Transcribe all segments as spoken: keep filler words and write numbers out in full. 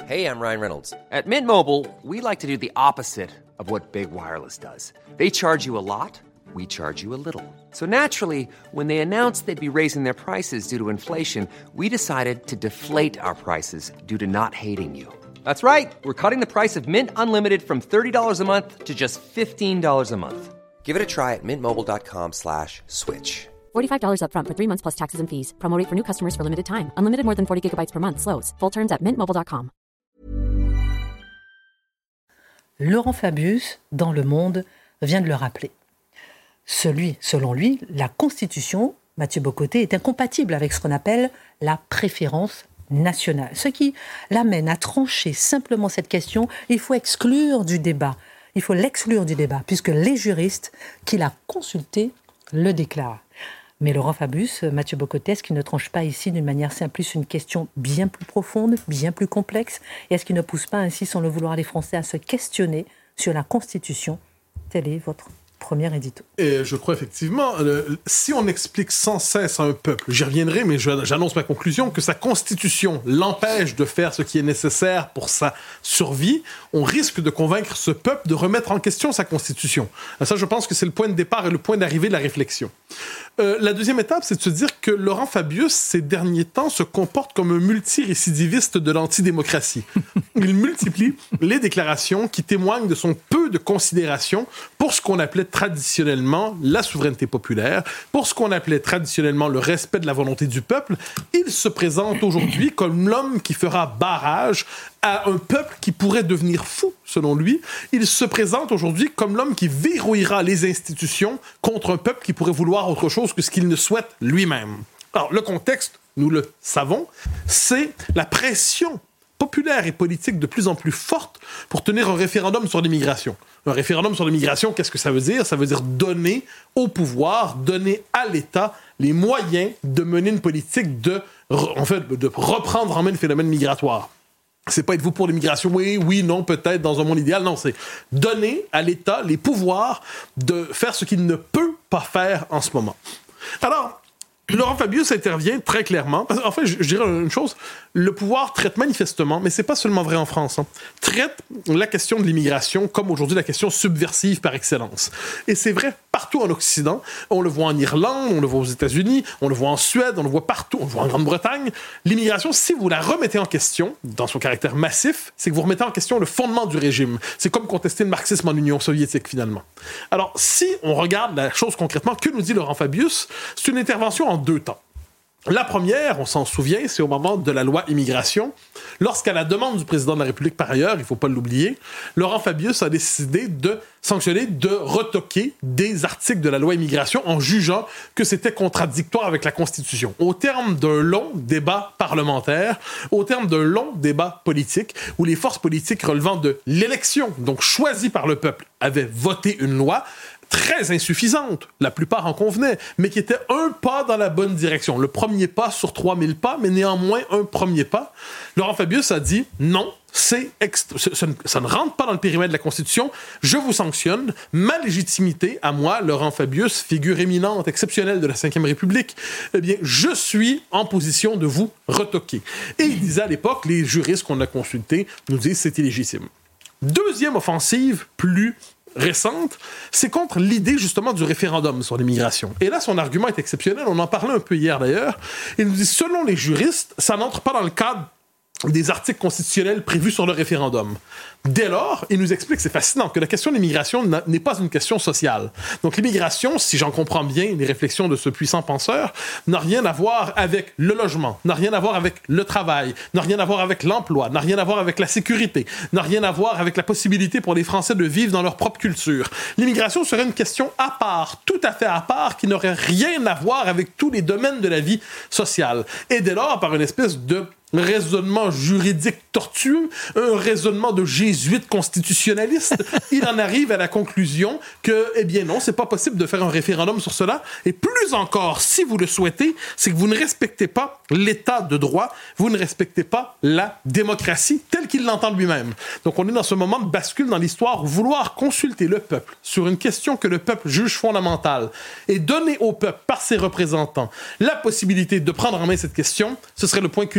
Hey, I'm Ryan Reynolds. At Mint Mobile, we like to do the opposite of what Big Wireless does. They charge you a lot, we charge you a little. So naturally, when they announced they'd be raising their prices due to inflation, we decided to deflate our prices due to not hating you. That's right. We're cutting the price of Mint Unlimited from thirty dollars a month to just fifteen dollars a month. Give it a try at mintmobile.com slash switch. forty-five dollars up front for three months plus taxes and fees. Promo rate for new customers for limited time. Unlimited more than forty gigabytes per month. Slows full terms at mint mobile dot com. Laurent Fabius, dans Le Monde, vient de le rappeler. Celui, selon lui, la Constitution, Mathieu Bocoté, est incompatible avec ce qu'on appelle la préférence nationale. Ce qui l'amène à trancher simplement cette question, il faut exclure du débat. Il faut l'exclure du débat, puisque les juristes qu'il a consultés le déclarent. Mais Laurent Fabius, Mathieu Bocoté, est-ce qu'il ne tranche pas ici d'une manière simpliste une question bien plus profonde, bien plus complexe? Et est-ce qu'il ne pousse pas ainsi, sans le vouloir, les Français à se questionner sur la Constitution? Tel est votre premier édito. Et je crois effectivement, euh, si on explique sans cesse à un peuple, j'y reviendrai, mais je, j'annonce ma conclusion, que sa constitution l'empêche de faire ce qui est nécessaire pour sa survie, on risque de convaincre ce peuple de remettre en question sa constitution. Ça, je pense que c'est le point de départ et le point d'arrivée de la réflexion. Euh, la deuxième étape, c'est de se dire que Laurent Fabius, ces derniers temps, se comporte comme un multirécidiviste de l'antidémocratie. Il multiplie les déclarations qui témoignent de son peu de considération pour ce qu'on appelait traditionnellement la souveraineté populaire, pour ce qu'on appelait traditionnellement le respect de la volonté du peuple. Il se présente aujourd'hui comme l'homme qui fera barrage à un peuple qui pourrait devenir fou, selon lui. Il se présente aujourd'hui comme l'homme qui verrouillera les institutions contre un peuple qui pourrait vouloir autre chose que ce qu'il ne souhaite lui-même. Alors, le contexte, nous le savons, c'est la pression populaire et politique de plus en plus forte pour tenir un référendum sur l'immigration. Un référendum sur l'immigration, qu'est-ce que ça veut dire? Ça veut dire donner au pouvoir, donner à l'État les moyens de mener une politique de, en fait, de reprendre en main le phénomène migratoire. C'est pas êtes-vous pour l'immigration? Oui, oui, non, peut-être, dans un monde idéal. Non, c'est donner à l'État les pouvoirs de faire ce qu'il ne peut pas faire en ce moment. Alors, Laurent Fabius intervient très clairement. Parce qu'en fait, je, je dirais une chose, le pouvoir traite manifestement, mais c'est pas seulement vrai en France, hein, traite la question de l'immigration comme aujourd'hui la question subversive par excellence. Et c'est vrai partout en Occident. On le voit en Irlande, on le voit aux États-Unis, on le voit en Suède, on le voit partout, on le voit en Grande-Bretagne. L'immigration, si vous la remettez en question, dans son caractère massif, c'est que vous remettez en question le fondement du régime. C'est comme contester le marxisme en Union soviétique, finalement. Alors, si on regarde la chose concrètement, que nous dit Laurent Fabius? C'est une intervention en deux temps. La première, on s'en souvient, c'est au moment de la loi immigration, lorsqu'à la demande du président de la République, par ailleurs, il ne faut pas l'oublier, Laurent Fabius a décidé de sanctionner, de retoquer des articles de la loi immigration en jugeant que c'était contradictoire avec la Constitution. Au terme d'un long débat parlementaire, au terme d'un long débat politique, où les forces politiques relevant de l'élection, donc choisies par le peuple, avaient voté une loi très insuffisante, la plupart en convenaient, mais qui était un pas dans la bonne direction. Le premier pas sur trois mille pas, mais néanmoins un premier pas. Laurent Fabius a dit non, c'est ext- ça, ça ne rentre pas dans le périmètre de la Constitution, je vous sanctionne, ma légitimité, à moi, Laurent Fabius, figure éminente, exceptionnelle de la cinquième République, eh bien, je suis en position de vous retoquer. Et il disait à l'époque, les juristes qu'on a consultés nous disent c'est illégitime. Deuxième offensive, plus récente, c'est contre l'idée justement du référendum sur l'immigration. Et là, son argument est exceptionnel, on en parlait un peu hier d'ailleurs. Il nous dit, selon les juristes, ça n'entre pas dans le cadre des articles constitutionnels prévus sur le référendum. Dès lors, il nous explique, c'est fascinant, que la question de l'immigration n'est pas une question sociale. Donc l'immigration, si j'en comprends bien les réflexions de ce puissant penseur, n'a rien à voir avec le logement, n'a rien à voir avec le travail, n'a rien à voir avec l'emploi, n'a rien à voir avec la sécurité, n'a rien à voir avec la possibilité pour les Français de vivre dans leur propre culture. L'immigration serait une question à part, tout à fait à part, qui n'aurait rien à voir avec tous les domaines de la vie sociale. Et dès lors, par une espèce de raisonnement juridique tortueux, un raisonnement de jésuite constitutionnaliste, il en arrive à la conclusion que, eh bien non, c'est pas possible de faire un référendum sur cela. Et plus encore, si vous le souhaitez, c'est que vous ne respectez pas l'état de droit, vous ne respectez pas la démocratie telle qu'il l'entend lui-même. Donc on est dans ce moment de bascule dans l'histoire où vouloir consulter le peuple sur une question que le peuple juge fondamentale et donner au peuple, par ses représentants, la possibilité de prendre en main cette question, ce serait le point culminant de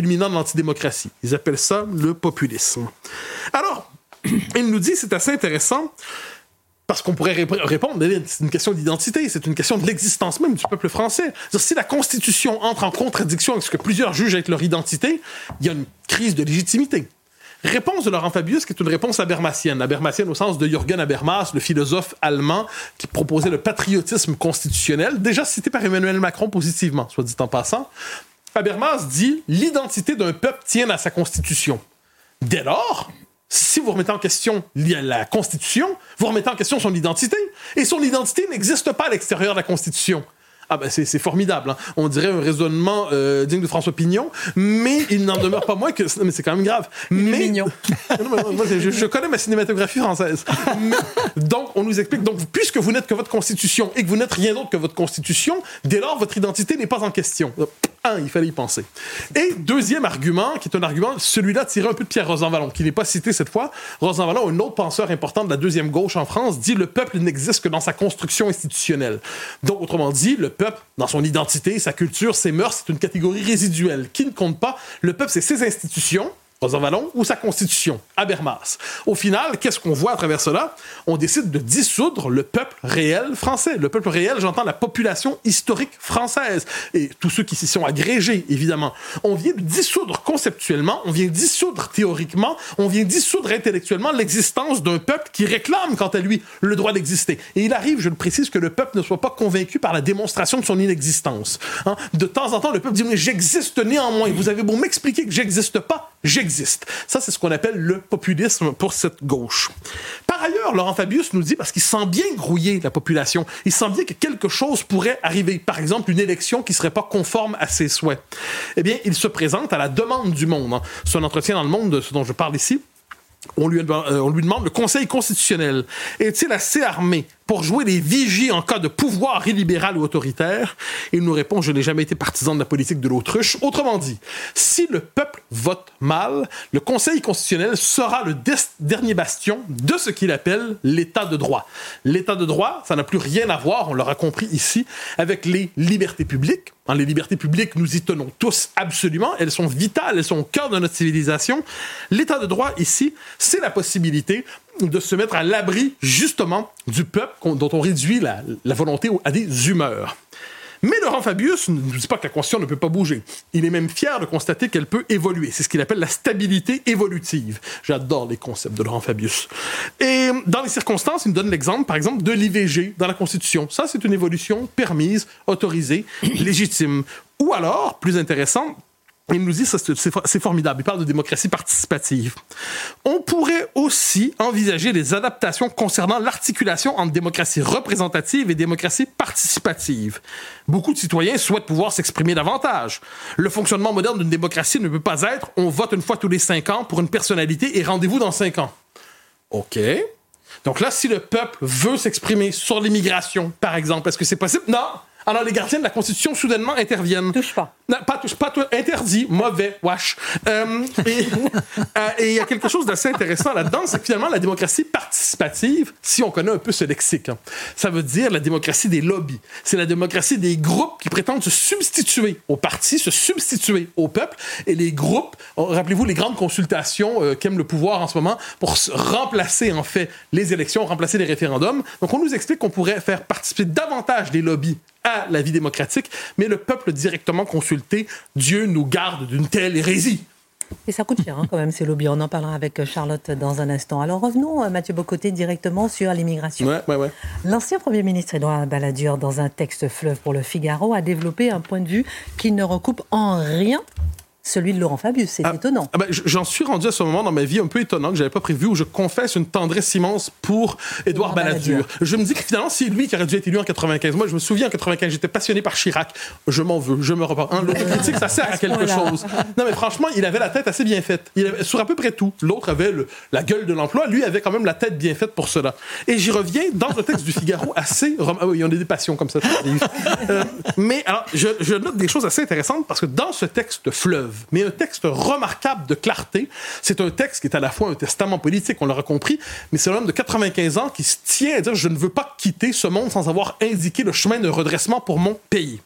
l'antidémocratie. Ils appellent ça le populisme. Alors, il nous dit, c'est assez intéressant, parce qu'on pourrait rép- répondre, c'est une question d'identité, c'est une question de l'existence même du peuple français. C'est-à-dire, si la Constitution entre en contradiction avec ce que plusieurs jugent être leur identité, il y a une crise de légitimité. Réponse de Laurent Fabius, qui est une réponse habermasienne. Habermasienne au sens de Jürgen Habermas, le philosophe allemand qui proposait le patriotisme constitutionnel, déjà cité par Emmanuel Macron positivement, soit dit en passant. Habermas dit « L'identité d'un peuple tient à sa constitution. Dès lors, si vous remettez en question la Constitution, vous remettez en question son identité. Et son identité n'existe pas à l'extérieur de la Constitution. » Ah ben c'est, c'est formidable, hein. On dirait un raisonnement euh, digne de François Pignon, mais il n'en demeure pas moins que... Mais c'est quand même grave. Mais... Mignon. non, mais, moi, je, je connais ma cinématographie française. Mais, donc, on nous explique, donc, puisque vous n'êtes que votre Constitution et que vous n'êtes rien d'autre que votre Constitution, dès lors, votre identité n'est pas en question. Un, il fallait y penser. Et deuxième argument, qui est un argument, celui-là tiré un peu de Pierre Rosanvallon, qui n'est pas cité cette fois. Rosanvallon, un autre penseur important de la deuxième gauche en France, dit « Le peuple n'existe que dans sa construction institutionnelle. » Donc, autrement dit, le peuple, dans son identité, sa culture, ses mœurs, c'est une catégorie résiduelle qui ne compte pas. Le peuple, c'est ses institutions, Rosanvallon, ou sa constitution, Habermas. Au final, qu'est-ce qu'on voit à travers cela? On décide de dissoudre le peuple réel français. Le peuple réel, j'entends la population historique française. Et tous ceux qui s'y sont agrégés, évidemment. On vient de dissoudre conceptuellement, on vient dissoudre théoriquement, on vient dissoudre intellectuellement l'existence d'un peuple qui réclame, quant à lui, le droit d'exister. Et il arrive, je le précise, que le peuple ne soit pas convaincu par la démonstration de son inexistence. Hein? De temps en temps, le peuple dit « Mais j'existe néanmoins. Vous avez beau m'expliquer que j'existe pas, j'existe. » Ça, c'est ce qu'on appelle le populisme pour cette gauche. Par ailleurs, Laurent Fabius nous dit, parce qu'il sent bien grouiller la population, il sent bien que quelque chose pourrait arriver, par exemple une élection qui ne serait pas conforme à ses souhaits. Eh bien, il se présente à la demande du monde. C'est un entretien dans Le Monde de ce dont je parle ici. On lui, euh, on lui demande, le Conseil constitutionnel est-il assez armé pour jouer les vigies en cas de pouvoir illibéral ou autoritaire? Il nous répond, je n'ai jamais été partisan de la politique de l'autruche. Autrement dit, si le peuple vote mal, le Conseil constitutionnel sera le des- dernier bastion de ce qu'il appelle l'état de droit. L'état de droit, ça n'a plus rien à voir, on l'aura compris ici, avec les libertés publiques. Dans les libertés publiques, nous y tenons tous absolument. Elles sont vitales, elles sont au cœur de notre civilisation. L'état de droit ici, c'est la possibilité de se mettre à l'abri, justement, du peuple dont on réduit la, la volonté à des humeurs. Mais Laurent Fabius ne nous dit pas que la Constitution ne peut pas bouger. Il est même fier de constater qu'elle peut évoluer. C'est ce qu'il appelle la stabilité évolutive. J'adore les concepts de Laurent Fabius. Et dans les circonstances, il nous donne l'exemple, par exemple, de l'I V G dans la Constitution. Ça, c'est une évolution permise, autorisée, légitime. Ou alors, plus intéressant, il nous dit, ça, c'est, c'est formidable, il parle de démocratie participative. On pourrait aussi envisager des adaptations concernant l'articulation entre démocratie représentative et démocratie participative. Beaucoup de citoyens souhaitent pouvoir s'exprimer davantage. Le fonctionnement moderne d'une démocratie ne peut pas être « on vote une fois tous les cinq ans pour une personnalité et rendez-vous dans cinq ans ». OK. Donc là, si le peuple veut s'exprimer sur l'immigration, par exemple, est-ce que c'est possible? Non! Alors, les gardiens de la Constitution, soudainement, interviennent. Touche pas. Non, pas touche pas, interdit, mauvais, wesh. Euh, et euh, il y a quelque chose d'assez intéressant là-dedans, c'est que finalement, la démocratie participative, si on connaît un peu ce lexique, hein, ça veut dire la démocratie des lobbies. C'est la démocratie des groupes qui prétendent se substituer aux partis, se substituer au peuple. Et les groupes, rappelez-vous les grandes consultations euh, qu'aime le pouvoir en ce moment pour remplacer, en fait, les élections, remplacer les référendums. Donc, on nous explique qu'on pourrait faire participer davantage des lobbies à la vie démocratique, mais le peuple directement consulté, Dieu nous garde d'une telle hérésie. Et ça coûte cher, hein, quand même, ces lobbies. On en parlera avec Charlotte dans un instant. Alors revenons, Mathieu Bocoté, directement sur l'immigration. Ouais, ouais, ouais. L'ancien Premier ministre Édouard Balladur, dans un texte fleuve pour Le Figaro, a développé un point de vue qui ne recoupe en rien celui de Laurent Fabius. C'est ah, étonnant. Ah ben, j'en suis rendu à ce moment dans ma vie un peu étonnant que je n'avais pas prévu, où je confesse une tendresse immense pour Édouard Balladur. Balladur. Je me dis que finalement, c'est lui qui aurait dû être élu en quatre-vingt-quinze. Moi, je me souviens en quatre-vingt-quinze, j'étais passionné par Chirac. Je m'en veux, je me repars. Hein, l'autocritique, ça sert à quelque chose. Non, mais franchement, il avait la tête assez bien faite. Il avait, sur à peu près tout. L'autre avait le, la gueule de l'emploi. Lui avait quand même la tête bien faite pour cela. Et j'y reviens dans le texte du Figaro assez... Ah oui, il y a des passions comme ça. euh, mais alors, je, je note des choses assez intéressantes parce que dans ce texte fleuve, mais un texte remarquable de clarté. C'est un texte qui est à la fois un testament politique, on l'aura compris, mais c'est un homme de quatre-vingt-quinze ans qui se tient à dire « Je ne veux pas quitter ce monde sans avoir indiqué le chemin de redressement pour mon pays ».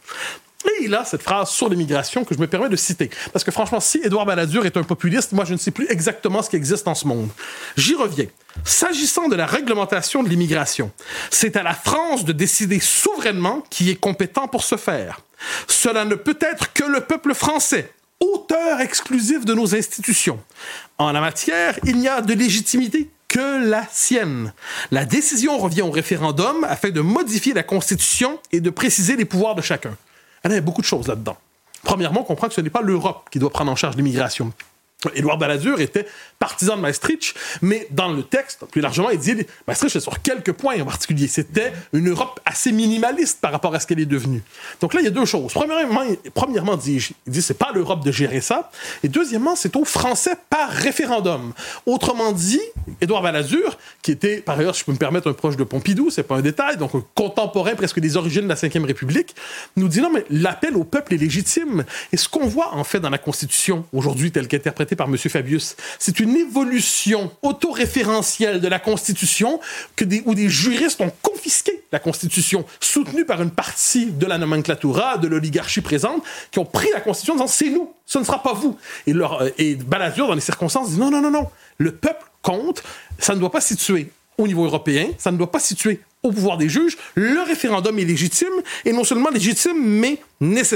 Et il a cette phrase sur l'immigration que je me permets de citer. Parce que franchement, si Édouard Balladur est un populiste, moi je ne sais plus exactement ce qui existe en ce monde. J'y reviens. S'agissant de la réglementation de l'immigration, c'est à la France de décider souverainement qui est compétent pour ce faire. Cela ne peut être que le peuple français, auteur exclusif de nos institutions. En la matière, il n'y a de légitimité que la sienne. La décision revient au référendum afin de modifier la Constitution et de préciser les pouvoirs de chacun. Il y a beaucoup de choses là-dedans. Premièrement, on comprend que ce n'est pas l'Europe qui doit prendre en charge l'immigration. Édouard Balladur était partisan de Maastricht, mais dans le texte, plus largement, il dit Maastricht est sur quelques points en particulier. C'était une Europe assez minimaliste par rapport à ce qu'elle est devenue. Donc là, il y a deux choses. Premièrement, premièrement dis-je, il dit c'est pas à l'Europe de gérer ça. Et deuxièmement, c'est aux Français par référendum. Autrement dit, Édouard Balladur, qui était, par ailleurs, si je peux me permettre, un proche de Pompidou, c'est pas un détail, donc un contemporain presque des origines de la Cinquième République, nous dit non, mais l'appel au peuple est légitime. Et ce qu'on voit, en fait, dans la Constitution, aujourd'hui, telle qu'interprétée par M. Fabius, c'est une évolution autoréférentielle de la Constitution que des, où des juristes ont confisqué la Constitution, soutenue par une partie de la nomenclatura, de l'oligarchie présente, qui ont pris la Constitution en disant « c'est nous, ce ne sera pas vous ». Et, leur, et Balladur, dans les circonstances, dit « non, non, non, non, le peuple compte, ça ne doit pas se situer au niveau européen, ça ne doit pas se situer au pouvoir des juges, le référendum est légitime, et non seulement légitime, mais nécessaire. »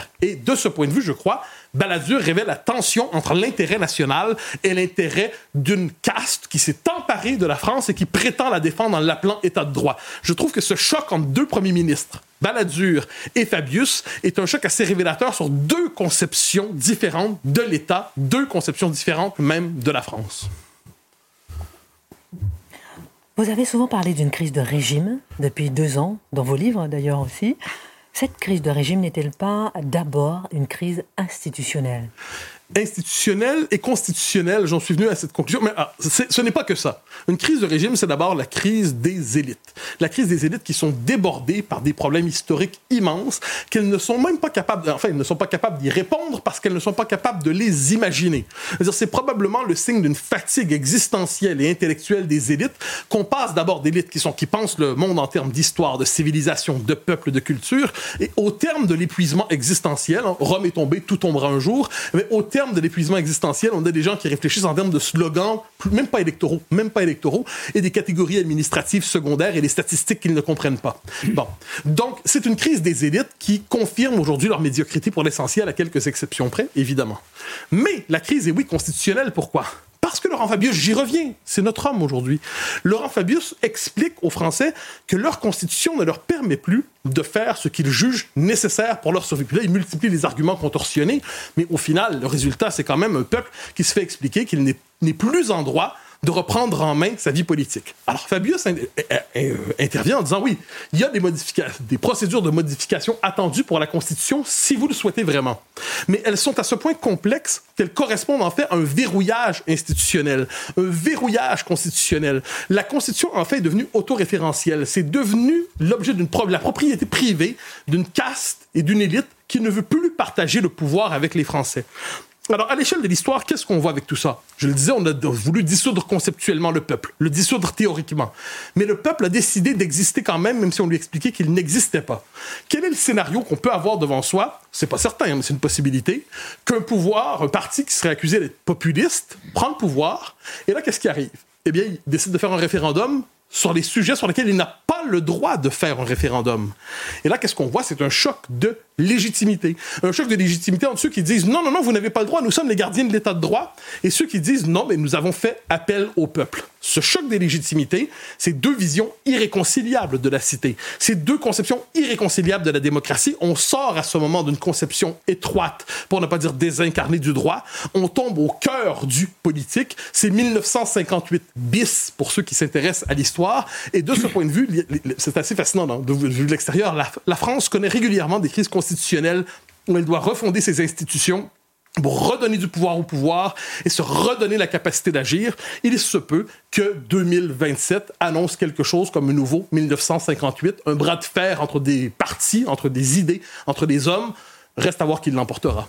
Et de ce point de vue, je crois, Balladur révèle la tension entre l'intérêt national et l'intérêt d'une caste qui s'est emparée de la France et qui prétend la défendre en l'appelant État de droit. Je trouve que ce choc entre deux premiers ministres, Balladur et Fabius, est un choc assez révélateur sur deux conceptions différentes de l'État, deux conceptions différentes même de la France. Vous avez souvent parlé d'une crise de régime depuis deux ans, dans vos livres d'ailleurs aussi. Cette crise de régime n'est-elle pas d'abord une crise institutionnelle ? Institutionnelle et constitutionnelle, j'en suis venu à cette conclusion. Mais ah, ce n'est pas que ça. Une crise de régime, c'est d'abord la crise des élites. La crise des élites qui sont débordées par des problèmes historiques immenses, qu'elles ne sont même pas capables, enfin, elles ne sont pas capables d'y répondre parce qu'elles ne sont pas capables de les imaginer. C'est-à-dire, c'est probablement le signe d'une fatigue existentielle et intellectuelle des élites qu'on passe d'abord d'élites qui sont, qui pensent le monde en termes d'histoire, de civilisation, de peuple, de culture, et au terme de l'épuisement existentiel, hein, Rome est tombée, tout tombera un jour, mais au terme de l'épuisement existentiel, on a des gens qui réfléchissent en termes de slogans, même pas électoraux, même pas électoraux, et des catégories administratives secondaires et des statistiques qu'ils ne comprennent pas. Bon. Donc, c'est une crise des élites qui confirme aujourd'hui leur médiocrité pour l'essentiel, à quelques exceptions près, évidemment. Mais la crise est, oui, constitutionnelle. Pourquoi ? Parce que Laurent Fabius, j'y reviens, c'est notre homme aujourd'hui. Laurent Fabius explique aux Français que leur constitution ne leur permet plus de faire ce qu'ils jugent nécessaire pour leur survie. Puis là, il multiplie les arguments contorsionnés, mais au final, le résultat, c'est quand même un peuple qui se fait expliquer qu'il n'est, n'est plus en droit de reprendre en main sa vie politique. Alors Fabius intervient en disant oui, il y a des, modifica- des procédures de modification attendues pour la Constitution si vous le souhaitez vraiment. Mais elles sont à ce point complexes qu'elles correspondent en fait à un verrouillage institutionnel, un verrouillage constitutionnel. La Constitution en fait est devenue autoréférentielle. C'est devenu l'objet d'une pro- la propriété privée d'une caste et d'une élite qui ne veut plus partager le pouvoir avec les Français. Alors, à l'échelle de l'histoire, qu'est-ce qu'on voit avec tout ça? Je le disais, on a voulu dissoudre conceptuellement le peuple, le dissoudre théoriquement. Mais le peuple a décidé d'exister quand même, même si on lui expliquait qu'il n'existait pas. Quel est le scénario qu'on peut avoir devant soi? C'est pas certain, mais c'est une possibilité. Qu'un pouvoir, un parti qui serait accusé d'être populiste, prend le pouvoir, et là, qu'est-ce qui arrive? Eh bien, il décide de faire un référendum sur les sujets sur lesquels il n'a pas le droit de faire un référendum. Et là, qu'est-ce qu'on voit? C'est un choc de légitimité. Un choc de légitimité entre ceux qui disent « Non, non, non, vous n'avez pas le droit, nous sommes les gardiens de l'état de droit » et ceux qui disent « Non, mais nous avons fait appel au peuple ». Ce choc des légitimités, c'est deux visions irréconciliables de la cité. C'est deux conceptions irréconciliables de la démocratie. On sort à ce moment d'une conception étroite, pour ne pas dire désincarnée du droit. On tombe au cœur du politique. C'est dix-neuf cent cinquante-huit bis pour ceux qui s'intéressent à l'histoire. Et de ce point de vue, c'est assez fascinant, non? De vue de l'extérieur, la, la France connaît régulièrement des crises constitutionnelles où elle doit refonder ses institutions pour redonner du pouvoir au pouvoir et se redonner la capacité d'agir. Il se peut que deux mille vingt-sept annonce quelque chose comme un nouveau dix-neuf cent cinquante-huit, un bras de fer entre des partis, entre des idées, entre des hommes. Reste à voir qui l'emportera.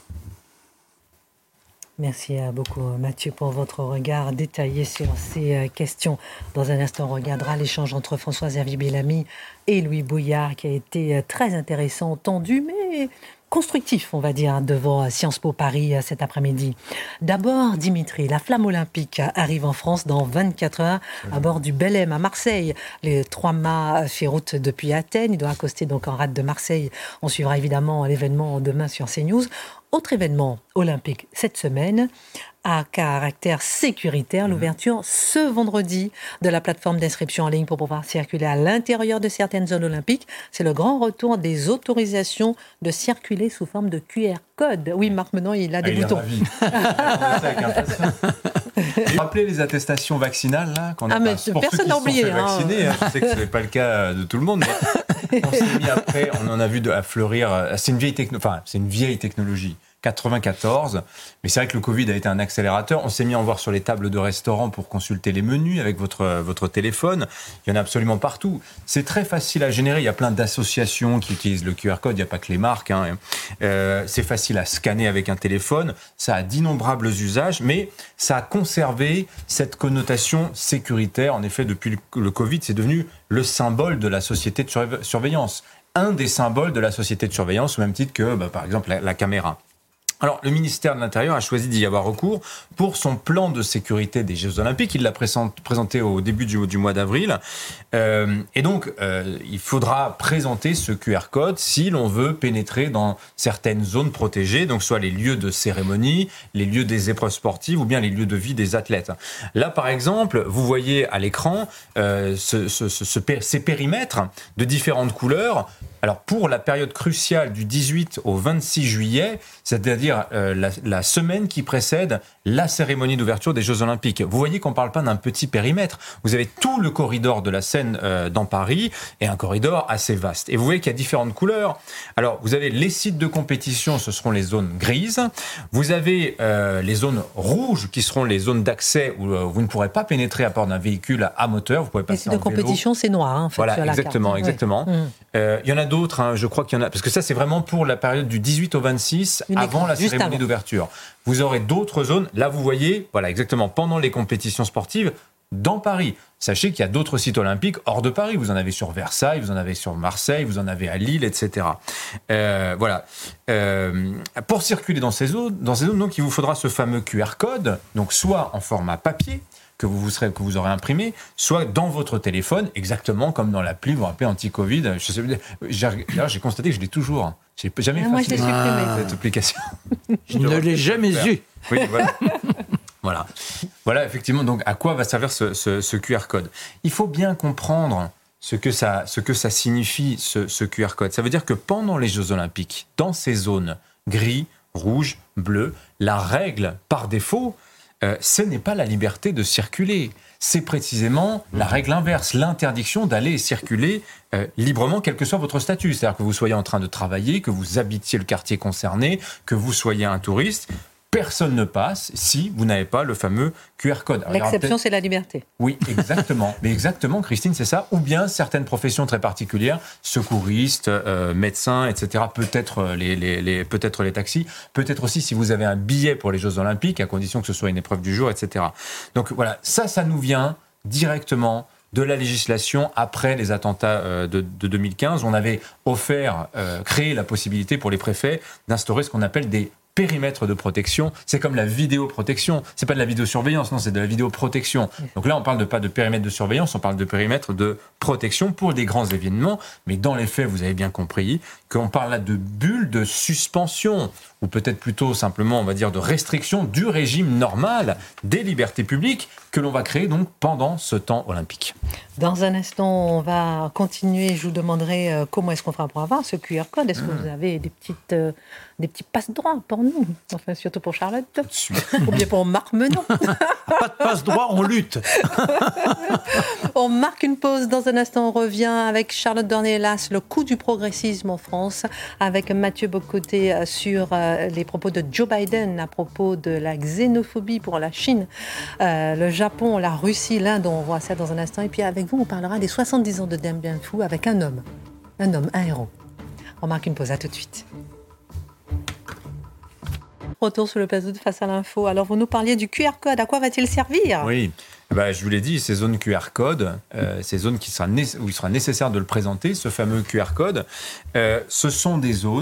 Merci beaucoup Mathieu pour votre regard détaillé sur ces questions. Dans un instant, on regardera l'échange entre Françoise Hervé-Bellamy et Louis Bouillard qui a été très intéressant, tendu, mais constructif, on va dire, devant Sciences Po Paris cet après-midi. D'abord, Dimitri, la flamme olympique arrive en France dans vingt-quatre heures à bord du Belém à Marseille. Les trois mâts fait route depuis Athènes. Il doit accoster donc en rade de Marseille. On suivra évidemment l'événement demain sur CNews. Autre événement olympique cette semaine, à caractère sécuritaire, l'ouverture ce vendredi de la plateforme d'inscription en ligne pour pouvoir circuler à l'intérieur de certaines zones olympiques. C'est le grand retour des autorisations de circuler sous forme de Q R code. Oui, Marc Menon, il a des ah, boutons. Il est ravi. Rappelez les attestations vaccinales là, qu'on a ah, pas. mais Pour personne ceux qui se sont fait hein. vacciner, hein, je sais que ce n'est pas le cas de tout le monde, mais on s'est mis après, on en a vu de, à fleurir. C'est une vieille techno, enfin, c'est une vieille technologie. quatre-vingt-quatorze, mais c'est vrai que le Covid a été un accélérateur. On s'est mis à en voir sur les tables de restaurants pour consulter les menus avec votre, votre téléphone. Il y en a absolument partout. C'est très facile à générer. Il y a plein d'associations qui utilisent le Q R code. Il n'y a pas que les marques. Hein. Euh, c'est facile à scanner avec un téléphone. Ça a d'innombrables usages, mais ça a conservé cette connotation sécuritaire. En effet, depuis le Covid, c'est devenu le symbole de la société de surve- surveillance. Un des symboles de la société de surveillance, au même titre que, bah, par exemple, la, la caméra. Alors, le ministère de l'Intérieur a choisi d'y avoir recours pour son plan de sécurité des Jeux Olympiques. Il l'a présenté au début du, du mois d'avril. Euh, et donc, euh, il faudra présenter ce Q R code si l'on veut pénétrer dans certaines zones protégées, donc soit les lieux de cérémonie, les lieux des épreuves sportives ou bien les lieux de vie des athlètes. Là, par exemple, vous voyez à l'écran euh, ce, ce, ce, ce, ces périmètres de différentes couleurs. Alors, pour la période cruciale du dix-huit au vingt-six juillet, c'est-à-dire euh, la, la semaine qui précède la cérémonie d'ouverture des Jeux Olympiques. Vous voyez qu'on ne parle pas d'un petit périmètre. Vous avez tout le corridor de la Seine euh, dans Paris, et un corridor assez vaste. Et vous voyez qu'il y a différentes couleurs. Alors, vous avez les sites de compétition, ce seront les zones grises. Vous avez euh, les zones rouges, qui seront les zones d'accès où euh, vous ne pourrez pas pénétrer à bord d'un véhicule à moteur. Vous pouvez passer les sites de compétition, c'est noir, hein, en fait, voilà, sur la exactement, carte. exactement. Ouais. Mmh. Euh, il y en a d'autres, hein, je crois qu'il y en a, parce que ça, c'est vraiment pour la période du dix-huit au vingt-six, Une avant écran, la cérémonie avant. d'ouverture. Vous aurez d'autres zones. Là, vous voyez, voilà, exactement, pendant les compétitions sportives, dans Paris. Sachez qu'il y a d'autres sites olympiques hors de Paris. Vous en avez sur Versailles, vous en avez sur Marseille, vous en avez à Lille, et cetera. Euh, voilà. Euh, pour circuler dans ces zones, dans ces zones, donc, il vous faudra ce fameux Q R code, donc soit en format papier, que vous, vous serez, que vous aurez imprimé, soit dans votre téléphone, exactement comme dans l'appli, vous vous rappelez, anti-Covid. Je sais, j'ai, j'ai constaté que je l'ai toujours. Je n'ai jamais ah, moi, je l'ai supprimé. Cette application. Je ne l'ai jamais eu. Oui, voilà. voilà. Voilà, effectivement, donc à quoi va servir ce, ce, ce Q R code ? Il faut bien comprendre ce que ça, ce que ça signifie, ce, ce Q R code. Ça veut dire que pendant les Jeux Olympiques, dans ces zones gris, rouge, bleu, la règle, par défaut, Euh, ce n'est pas la liberté de circuler, c'est précisément la règle inverse, l'interdiction d'aller et circuler euh, librement, quel que soit votre statut. C'est-à-dire que vous soyez en train de travailler, que vous habitiez le quartier concerné, que vous soyez un touriste, personne ne passe si vous n'avez pas le fameux Q R code. Alors, l'exception, c'est la liberté. Oui, exactement. Mais exactement, Christine, c'est ça. Ou bien certaines professions très particulières, secouristes, euh, médecins, et cetera. Peut-être les, les, les, peut-être les taxis. Peut-être aussi si vous avez un billet pour les Jeux Olympiques, à condition que ce soit une épreuve du jour, et cetera. Donc voilà, ça, ça nous vient directement de la législation après les attentats euh, de, de deux mille quinze. On avait offert, euh, créé la possibilité pour les préfets d'instaurer ce qu'on appelle des périmètre de protection. C'est comme la vidéoprotection. C'est pas de la vidéosurveillance, non, c'est de la vidéoprotection. Donc là, on parle de pas de périmètre de surveillance, on parle de périmètre de protection pour des grands événements. Mais dans les faits, vous avez bien compris qu'on parle là de bulles de suspension, ou peut-être plutôt simplement, on va dire, de restriction du régime normal des libertés publiques que l'on va créer donc pendant ce temps olympique. Dans un instant, on va continuer. Je vous demanderai euh, comment est-ce qu'on fera pour avoir ce Q R code. Est-ce que mmh. vous avez des petites, euh, des petits passe-droits pour nous, enfin surtout pour Charlotte, ou bien pour Marc Menon. Pas de passe-droit, on lutte. On marque une pause. Dans un instant, on revient avec Charlotte Dornelas, le coût du progressisme en France, avec Mathieu Bocoté sur euh, les propos de Joe Biden à propos de la xénophobie pour la Chine, euh, le Japon, la Russie, l'Inde. On voit ça dans un instant. Et puis avec vous, on parlera des soixante-dix ans de Dien Bien Phu avec un homme, un homme, un héros. On marque une pause, à tout de suite. Retour sur le plateau de Face à l'info. Alors, vous nous parliez du Q R code. À quoi va-t-il servir ? Oui, bah, je vous l'ai dit, ces zones Q R code, euh, ces zones qui sera né- où il sera nécessaire de le présenter, ce fameux Q R code, euh, ce sont des zones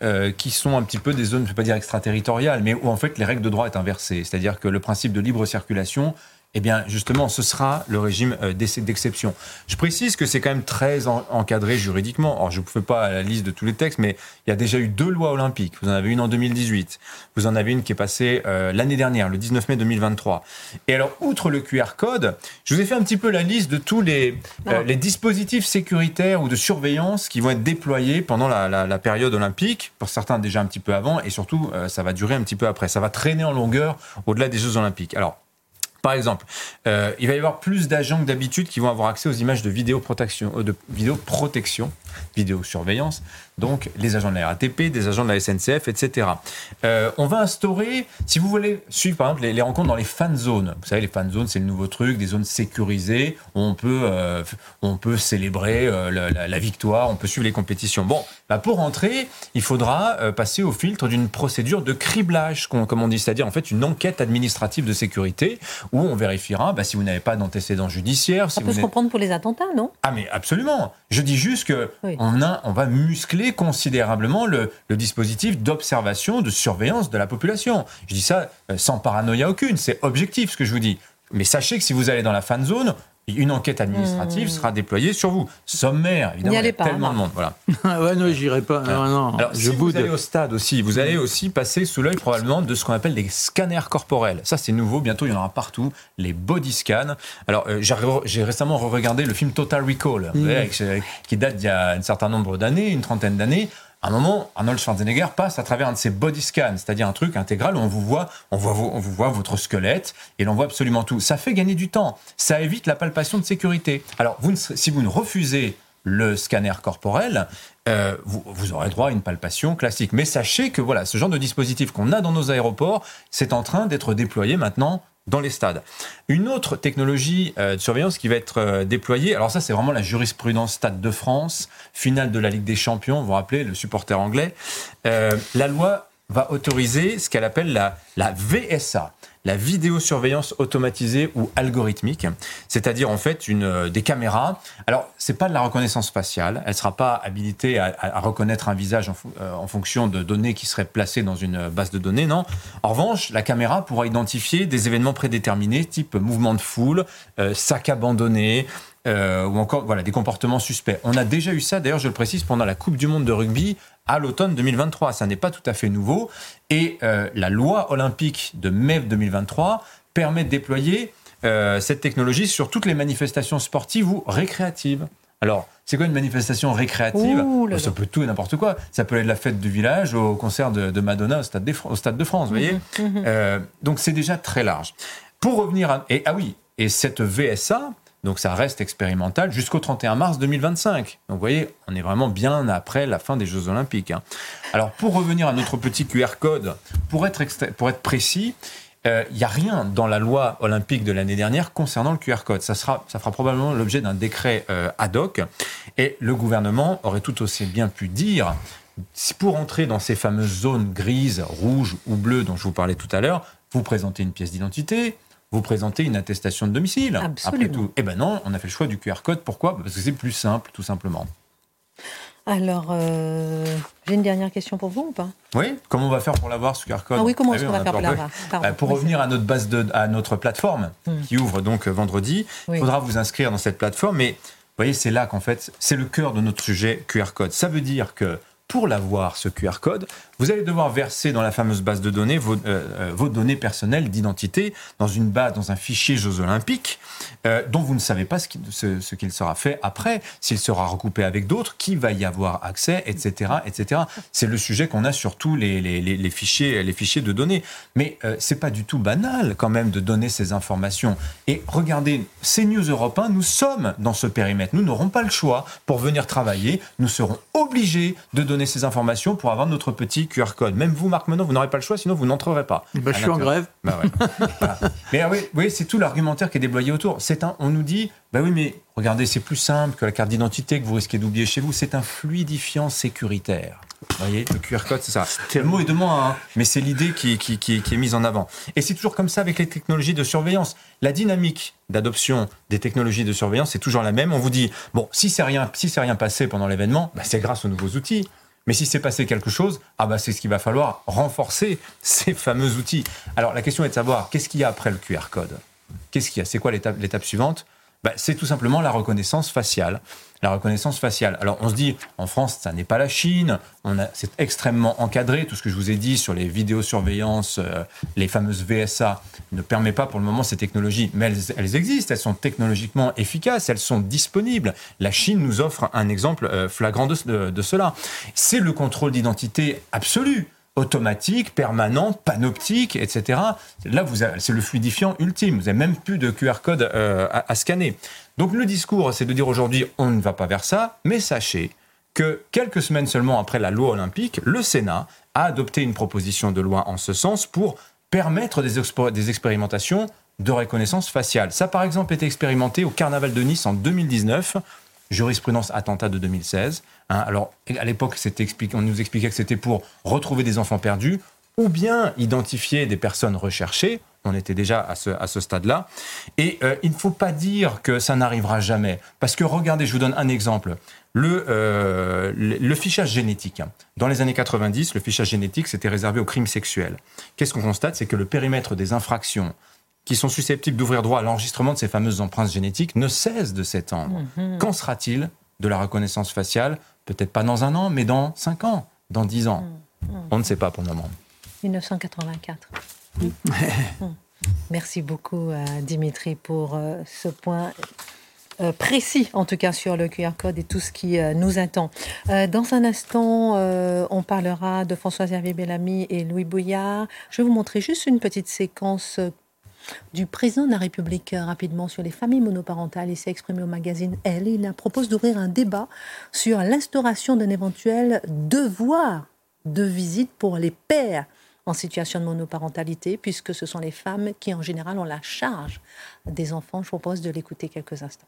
euh, qui sont un petit peu des zones, je ne vais pas dire extraterritoriales, mais où en fait les règles de droit est inversées. C'est-à-dire que le principe de libre circulation, eh bien, justement, ce sera le régime euh, d'exception. Je précise que c'est quand même très en- encadré juridiquement. Alors, je ne vous fais pas la liste de tous les textes, mais il y a déjà eu deux lois olympiques. Vous en avez une en deux mille dix-huit. Vous en avez une qui est passée euh, l'année dernière, le dix-neuf mai deux mille vingt-trois. Et alors, outre le Q R code, je vous ai fait un petit peu la liste de tous les, euh, les dispositifs sécuritaires ou de surveillance qui vont être déployés pendant la, la, la période olympique. Pour certains, déjà un petit peu avant. Et surtout, euh, ça va durer un petit peu après. Ça va traîner en longueur au-delà des Jeux olympiques. Alors, par exemple, euh, il va y avoir plus d'agents que d'habitude qui vont avoir accès aux images de vidéoprotection, euh, de vidéoprotection, vidéosurveillance, donc les agents de la R A T P, des agents de la S N C F, et cetera. Euh, on va instaurer, si vous voulez suivre par exemple les, les rencontres dans les fan zones, vous savez, les fan zones, c'est le nouveau truc, des zones sécurisées où on peut, euh, on peut célébrer euh, la, la, la victoire, on peut suivre les compétitions. Bon, bah pour rentrer, il faudra euh, passer au filtre d'une procédure de criblage, comme on dit, c'est-à-dire en fait une enquête administrative de sécurité où on vérifiera bah, si vous n'avez pas d'antécédents judiciaires. Ça si peut vous se comprendre pour les attentats, non? Ah mais absolument. Je dis juste que Oui. on, a, on va muscler considérablement le, le dispositif d'observation, de surveillance de la population. Je dis ça euh, sans paranoïa aucune, c'est objectif ce que je vous dis. Mais sachez que si vous allez dans la fan zone, une enquête administrative mmh. sera déployée sur vous. Sommaire, évidemment, il y a pas, tellement non. de monde. Voilà. Ah ouais, non, j'irai pas. Non, non, Alors, je si boude. vous allez au stade aussi, vous allez aussi passer sous l'œil probablement de ce qu'on appelle des scanners corporels. Ça, c'est nouveau. Bientôt, il y en aura partout. Les body scans. Alors, euh, j'ai, j'ai récemment re-regardé le film Total Recall, mmh. vous savez, avec, avec, qui date d'il y a un certain nombre d'années, une trentaine d'années. À un moment, Arnold Schwarzenegger passe à travers un de ces body scans, c'est-à-dire un truc intégral où on vous voit, on voit, on vous voit votre squelette et l'on voit absolument tout. Ça fait gagner du temps. Ça évite la palpation de sécurité. Alors, vous ne, si vous ne refusez le scanner corporel, euh, vous, vous aurez droit à une palpation classique. Mais sachez que voilà, ce genre de dispositif qu'on a dans nos aéroports, c'est en train d'être déployé maintenant dans les stades. Une autre technologie euh, de surveillance qui va être euh, déployée, alors ça c'est vraiment la jurisprudence Stade de France, finale de la Ligue des Champions, vous vous rappelez, le supporter anglais, euh, la loi va autoriser ce qu'elle appelle la, la V S A, la vidéosurveillance automatisée ou algorithmique, c'est-à-dire en fait une, euh, des caméras. Alors, c'est pas de la reconnaissance faciale, elle sera pas habilitée à, à, à reconnaître un visage en, euh, en fonction de données qui seraient placées dans une base de données, non. En revanche, la caméra pourra identifier des événements prédéterminés, type mouvement de foule, euh, sac abandonné, euh, ou encore voilà, des comportements suspects. On a déjà eu ça, d'ailleurs, je le précise, pendant la Coupe du Monde de rugby, à l'automne deux mille vingt-trois. Ça n'est pas tout à fait nouveau. Et euh, la loi olympique de mai deux mille vingt-trois permet de déployer euh, cette technologie sur toutes les manifestations sportives ou récréatives. Alors, c'est quoi une manifestation récréative? Ouh là Ça là. peut tout et n'importe quoi. Ça peut aller de la fête du village au concert de, de Madonna au Stade, des, au Stade de France, vous voyez. mmh. Euh, donc, c'est déjà très large. Pour revenir à... Et, ah oui, et cette V S A... Donc ça reste expérimental jusqu'au trente et un mars deux mille vingt-cinq. Donc vous voyez, on est vraiment bien après la fin des Jeux Olympiques. Hein. Alors pour revenir à notre petit Q R code, pour être, extra... pour être précis, il euh, n'y a rien dans la loi olympique de l'année dernière concernant le Q R code. Ça, sera, ça fera probablement l'objet d'un décret euh, ad hoc. Et le gouvernement aurait tout aussi bien pu dire, si pour entrer dans ces fameuses zones grises, rouges ou bleues dont je vous parlais tout à l'heure, vous présentez une pièce d'identité, vous présentez une attestation de domicile. Absolument. Après tout. Eh ben non, on a fait le choix du Q R code. Pourquoi? Parce que c'est plus simple, tout simplement. Alors, euh, j'ai une dernière question pour vous ou pas? Oui. Comment on va faire pour l'avoir, ce Q R code? Ah oui, comment Ah est-ce oui, qu'on on va a faire peur pour peu. l'avoir? Pardon. Bah, Pour Oui, revenir à notre base de, à notre plateforme Hum. qui ouvre donc vendredi, il Oui. faudra vous inscrire dans cette plateforme. Mais vous voyez, c'est là qu'en fait, c'est le cœur de notre sujet Q R code. Ça veut dire que pour l'avoir, ce Q R code, vous allez devoir verser dans la fameuse base de données vos, euh, vos données personnelles d'identité dans une base, dans un fichier Jeux Olympiques, euh, dont vous ne savez pas ce qu'il, ce, ce qu'il sera fait après, s'il sera recoupé avec d'autres, qui va y avoir accès, et cetera, et cetera. C'est le sujet qu'on a sur tous les, les, les, les fichiers, les fichiers de données. Mais euh, c'est pas du tout banal quand même de donner ces informations. Et regardez, CNews Europe un, nous sommes dans ce périmètre. Nous n'aurons pas le choix pour venir travailler. Nous serons obligés de donner ces informations pour avoir notre petit Q R code. Même vous, Marc Menon, vous n'aurez pas le choix, sinon vous n'entrerez pas. Bah, je suis en grève. Bah ouais. Voilà. Mais ah oui, oui, c'est tout l'argumentaire qui est déployé autour. C'est un, on nous dit, bah oui, mais regardez, c'est plus simple que la carte d'identité que vous risquez d'oublier chez vous. C'est un fluidifiant sécuritaire. Vous voyez, le Q R code, c'est ça. Le mot est de moins, hein, mais c'est l'idée qui, qui, qui, qui est mise en avant. Et c'est toujours comme ça avec les technologies de surveillance. La dynamique d'adoption des technologies de surveillance est toujours la même. On vous dit, bon, si c'est rien, si c'est rien passé pendant l'événement, bah c'est grâce aux nouveaux outils. Mais si s'est passé quelque chose, ah bah c'est ce qu'il va falloir renforcer ces fameux outils. Alors la question est de savoir qu'est-ce qu'il y a après le Q R code. Qu'est-ce qu'il y a ? C'est quoi l'étape, l'étape suivante ? Bah, c'est tout simplement la reconnaissance faciale. La reconnaissance faciale. Alors on se dit, en France, ça n'est pas la Chine, on a, c'est extrêmement encadré, tout ce que je vous ai dit sur les vidéosurveillances, euh, les fameuses V S A, ne permet pas pour le moment ces technologies, mais elles, elles existent, elles sont technologiquement efficaces, elles sont disponibles. La Chine nous offre un exemple euh, flagrant de, de, de cela. C'est le contrôle d'identité absolu. Automatique, permanent, panoptique, et cetera. Là, vous avez, c'est le fluidifiant ultime. Vous n'avez même plus de Q R code euh, à, à scanner. Donc le discours, c'est de dire aujourd'hui, on ne va pas vers ça, mais sachez que quelques semaines seulement après la loi olympique, le Sénat a adopté une proposition de loi en ce sens pour permettre des, expo- des expérimentations de reconnaissance faciale. Ça, par exemple, été expérimenté au Carnaval de Nice en deux mille dix-neuf, jurisprudence attentat de deux mille seize. Hein, alors, à l'époque, c'était expliqué, on nous expliquait que c'était pour retrouver des enfants perdus ou bien identifier des personnes recherchées. On était déjà à ce, à ce stade-là. Et euh, il ne faut pas dire que ça n'arrivera jamais. Parce que regardez, je vous donne un exemple. Le, euh, le, le fichage génétique. Dans les années quatre-vingt-dix, le fichage génétique, c'était réservé aux crimes sexuels. Qu'est-ce qu'on constate ? C'est que le périmètre des infractions qui sont susceptibles d'ouvrir droit à l'enregistrement de ces fameuses empreintes génétiques ne cesse de s'étendre. Mmh. Qu'en sera-t-il de la reconnaissance faciale ? Peut-être pas dans un an, mais dans cinq ans, dans dix ans. Mmh. On ne sait pas pour le moment. dix-neuf cent quatre-vingt-quatre. Mmh. mmh. Merci beaucoup, euh, Dimitri, pour euh, ce point euh, précis, en tout cas sur le Q R code et tout ce qui euh, nous attend. Euh, dans un instant, euh, on parlera de François-Xavier Bellamy et Louis Bouillard. Je vais vous montrer juste une petite séquence euh, du président de la République euh, rapidement sur les familles monoparentales. Il s'est exprimé au magazine Elle. Il propose d'ouvrir un débat sur l'instauration d'un éventuel devoir de visite pour les pères en situation de monoparentalité, puisque ce sont les femmes qui, en général, ont la charge des enfants. Je vous propose de l'écouter quelques instants.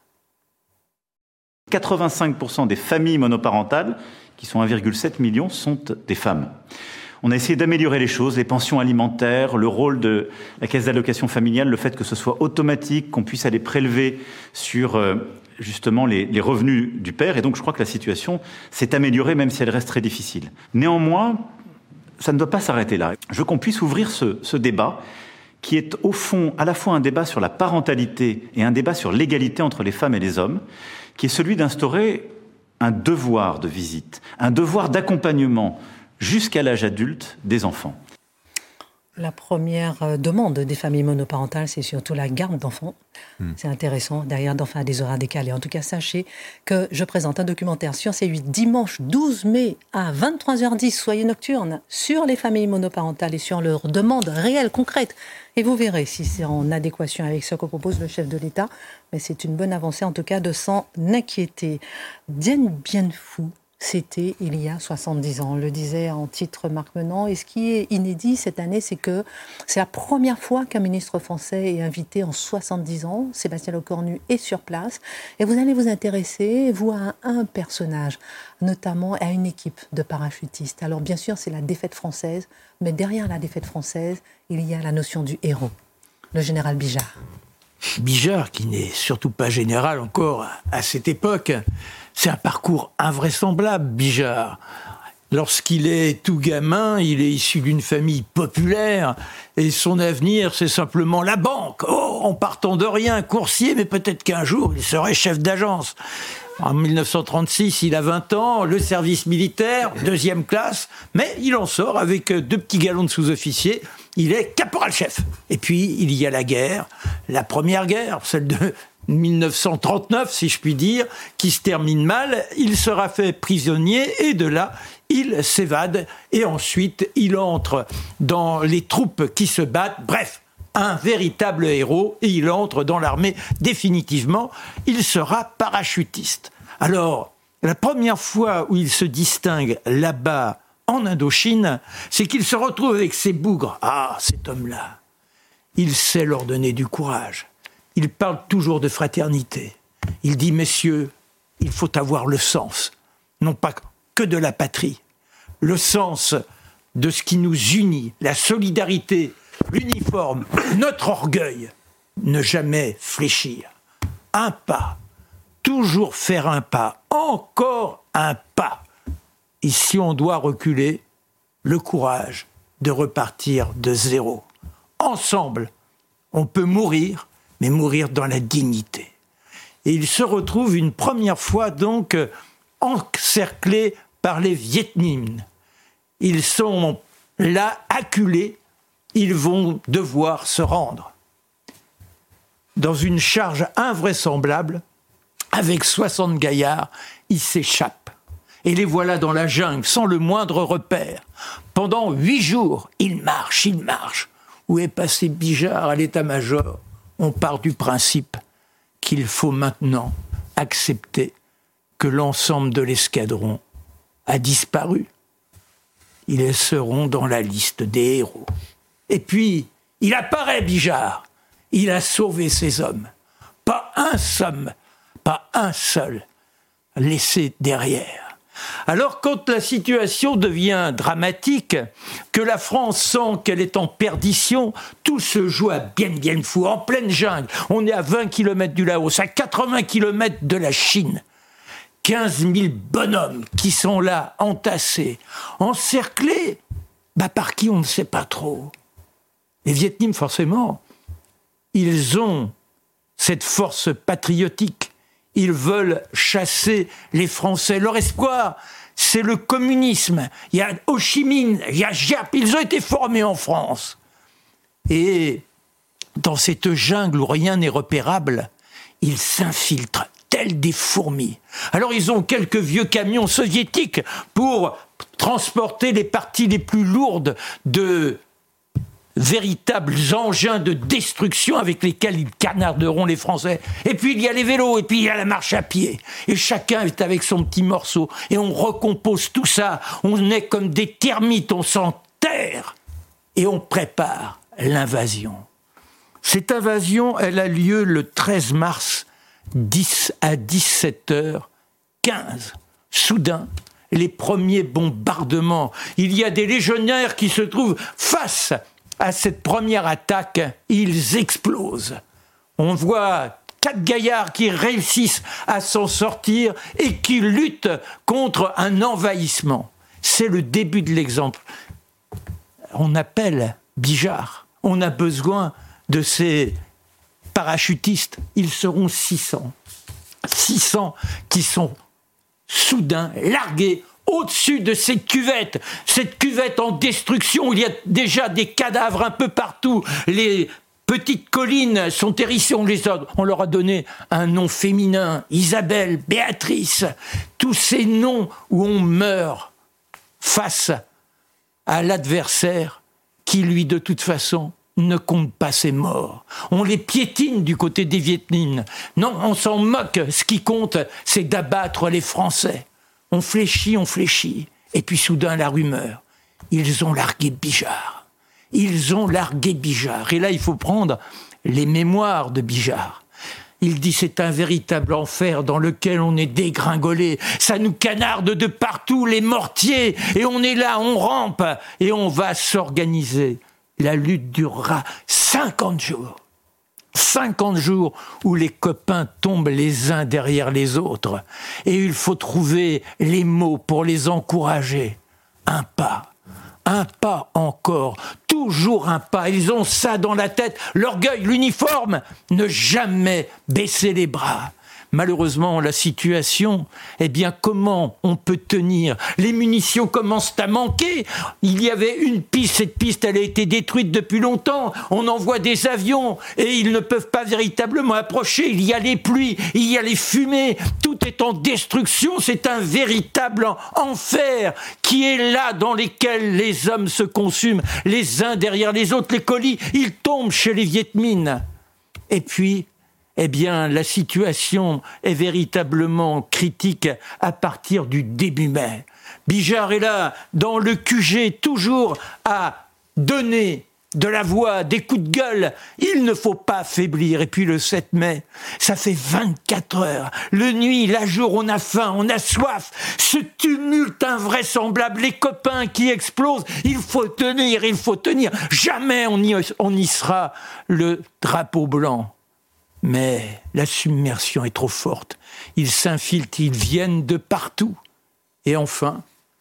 quatre-vingt-cinq pour cent des familles monoparentales, qui sont un virgule sept million, sont des femmes. On a essayé d'améliorer les choses, les pensions alimentaires, le rôle de la caisse d'allocation familiale, le fait que ce soit automatique, qu'on puisse aller prélever sur euh, justement les, les revenus du père. Et donc je crois que la situation s'est améliorée, même si elle reste très difficile. Néanmoins, ça ne doit pas s'arrêter là. Je veux qu'on puisse ouvrir ce, ce débat qui est au fond à la fois un débat sur la parentalité et un débat sur l'égalité entre les femmes et les hommes, qui est celui d'instaurer un devoir de visite, un devoir d'accompagnement jusqu'à l'âge adulte des enfants. La première demande des familles monoparentales, c'est surtout la garde d'enfants. Mmh. C'est intéressant, derrière d'enfants à des horaires décalés. En tout cas, sachez que je présente un documentaire sur C huit dimanche douze mai à vingt-trois heures dix, soyez nocturnes, sur les familles monoparentales et sur leurs demandes réelles, concrètes. Et vous verrez si c'est en adéquation avec ce que propose le chef de l'État. Mais c'est une bonne avancée, en tout cas, de s'en inquiéter. Dien Bien Phu, c'était il y a soixante-dix ans, on le disait en titre Marc Menant. Et ce qui est inédit cette année, c'est que c'est la première fois qu'un ministre français est invité en soixante-dix ans. Sébastien Lecornu est sur place. Et vous allez vous intéresser, vous, à un personnage, notamment à une équipe de parachutistes. Alors bien sûr, c'est la défaite française, mais derrière la défaite française, il y a la notion du héros, le général Bijard. Bijard, qui n'est surtout pas général encore à cette époque, c'est un parcours invraisemblable, Bijard. Lorsqu'il est tout gamin, il est issu d'une famille populaire et son avenir, c'est simplement la banque. Oh, en partant de rien, coursier, mais peut-être qu'un jour, il serait chef d'agence. En dix-neuf cent trente-six, il a vingt ans, le service militaire, deuxième classe, mais il en sort avec deux petits galons de sous-officier. Il est caporal-chef. Et puis, il y a la guerre, la première guerre, celle de dix-neuf cent trente-neuf, si je puis dire, qui se termine mal. Il sera fait prisonnier et de là, il s'évade et ensuite, il entre dans les troupes qui se battent. Bref, un véritable héros et il entre dans l'armée définitivement. Il sera parachutiste. Alors, la première fois où il se distingue là-bas en Indochine, c'est qu'il se retrouve avec ses bougres. Ah, cet homme-là, il sait leur donner du courage. Il parle toujours de fraternité. Il dit, messieurs, il faut avoir le sens, non pas que de la patrie, le sens de ce qui nous unit, la solidarité, l'uniforme, notre orgueil, ne jamais fléchir. Un pas, toujours faire un pas, encore un pas. Et si on doit reculer, le courage de repartir de zéro. Ensemble, on peut mourir, mais mourir dans la dignité. Et il se retrouve une première fois donc encerclés par les Viet Minh. Ils sont là, acculés, ils vont devoir se rendre. Dans une charge invraisemblable, avec soixante gaillards, ils s'échappent. Et les voilà dans la jungle, sans le moindre repère. Pendant huit jours, ils marchent, ils marchent. Où est passé Bijard à l'état-major ? On part du principe qu'il faut maintenant accepter que l'ensemble de l'escadron a disparu. Ils seront dans la liste des héros. Et puis, il apparaît, Bijard. Il a sauvé ses hommes. Pas un seul, pas un seul laissé derrière. Alors, quand la situation devient dramatique, que la France sent qu'elle est en perdition, tout se joue à Bien Bien Phu, en pleine jungle. On est à vingt kilomètres du Laos, à quatre-vingts kilomètres de la Chine. quinze mille bonhommes qui sont là, entassés, encerclés, bah par qui on ne sait pas trop. Les Viet Minh, forcément, ils ont cette force patriotique. Ils veulent chasser les Français. Leur espoir, c'est le communisme. Il y a Ho Chi Minh, il y a Giap, ils ont été formés en France. Et dans cette jungle où rien n'est repérable, ils s'infiltrent tels des fourmis. Alors ils ont quelques vieux camions soviétiques pour transporter les parties les plus lourdes de véritables engins de destruction avec lesquels ils canarderont les Français. Et puis il y a les vélos, et puis il y a la marche à pied. Et chacun est avec son petit morceau. Et on recompose tout ça. On est comme des termites, on s'enterre. Et on prépare l'invasion. Cette invasion, elle a lieu le treize mars, dix à dix-sept heures quinze. Soudain, les premiers bombardements. Il y a des légionnaires qui se trouvent face à cette première attaque, ils explosent. On voit quatre gaillards qui réussissent à s'en sortir et qui luttent contre un envahissement. C'est le début de l'exemple. On appelle Bijard. On a besoin de ces parachutistes. Ils seront six cents. six cents qui sont soudain largués au-dessus de cette cuvette, cette cuvette en destruction, il y a déjà des cadavres un peu partout, les petites collines sont hérissées, on, les a, on leur a donné un nom féminin, Isabelle, Béatrice, tous ces noms où on meurt face à l'adversaire qui, lui, de toute façon, ne compte pas ses morts. On les piétine du côté des Viet Minh. Non, on s'en moque, ce qui compte, c'est d'abattre les Français. On fléchit, on fléchit. Et puis soudain, la rumeur. Ils ont largué Bijard. Ils ont largué Bijard. Et là, il faut prendre les mémoires de Bijard. Il dit, c'est un véritable enfer dans lequel on est dégringolé. Ça nous canarde de partout, les mortiers. Et on est là, on rampe. Et on va s'organiser. La lutte durera cinquante jours. cinquante jours où les copains tombent les uns derrière les autres. Et il faut trouver les mots pour les encourager. Un pas, un pas encore, toujours un pas. Ils ont ça dans la tête, l'orgueil, l'uniforme, ne jamais baisser les bras. Malheureusement, la situation, eh bien, comment on peut tenir ? Les munitions commencent à manquer. Il y avait une piste, cette piste, elle a été détruite depuis longtemps. On envoie des avions et ils ne peuvent pas véritablement approcher. Il y a les pluies, il y a les fumées. Tout est en destruction. C'est un véritable enfer qui est là, dans lesquels les hommes se consument, les uns derrière les autres. Les colis, ils tombent chez les Viet Minh. Et puis, eh bien, la situation est véritablement critique à partir du début mai. Bijard est là, dans le Q G, toujours à donner de la voix, des coups de gueule. Il ne faut pas faiblir. Et puis le sept mai, ça fait vingt-quatre heures. Le nuit, la jour, on a faim, on a soif. Ce tumulte invraisemblable, les copains qui explosent. Il faut tenir, il faut tenir. Jamais on y, on y sera le drapeau blanc. Mais la submersion est trop forte. Ils s'infiltrent, ils viennent de partout. Et enfin,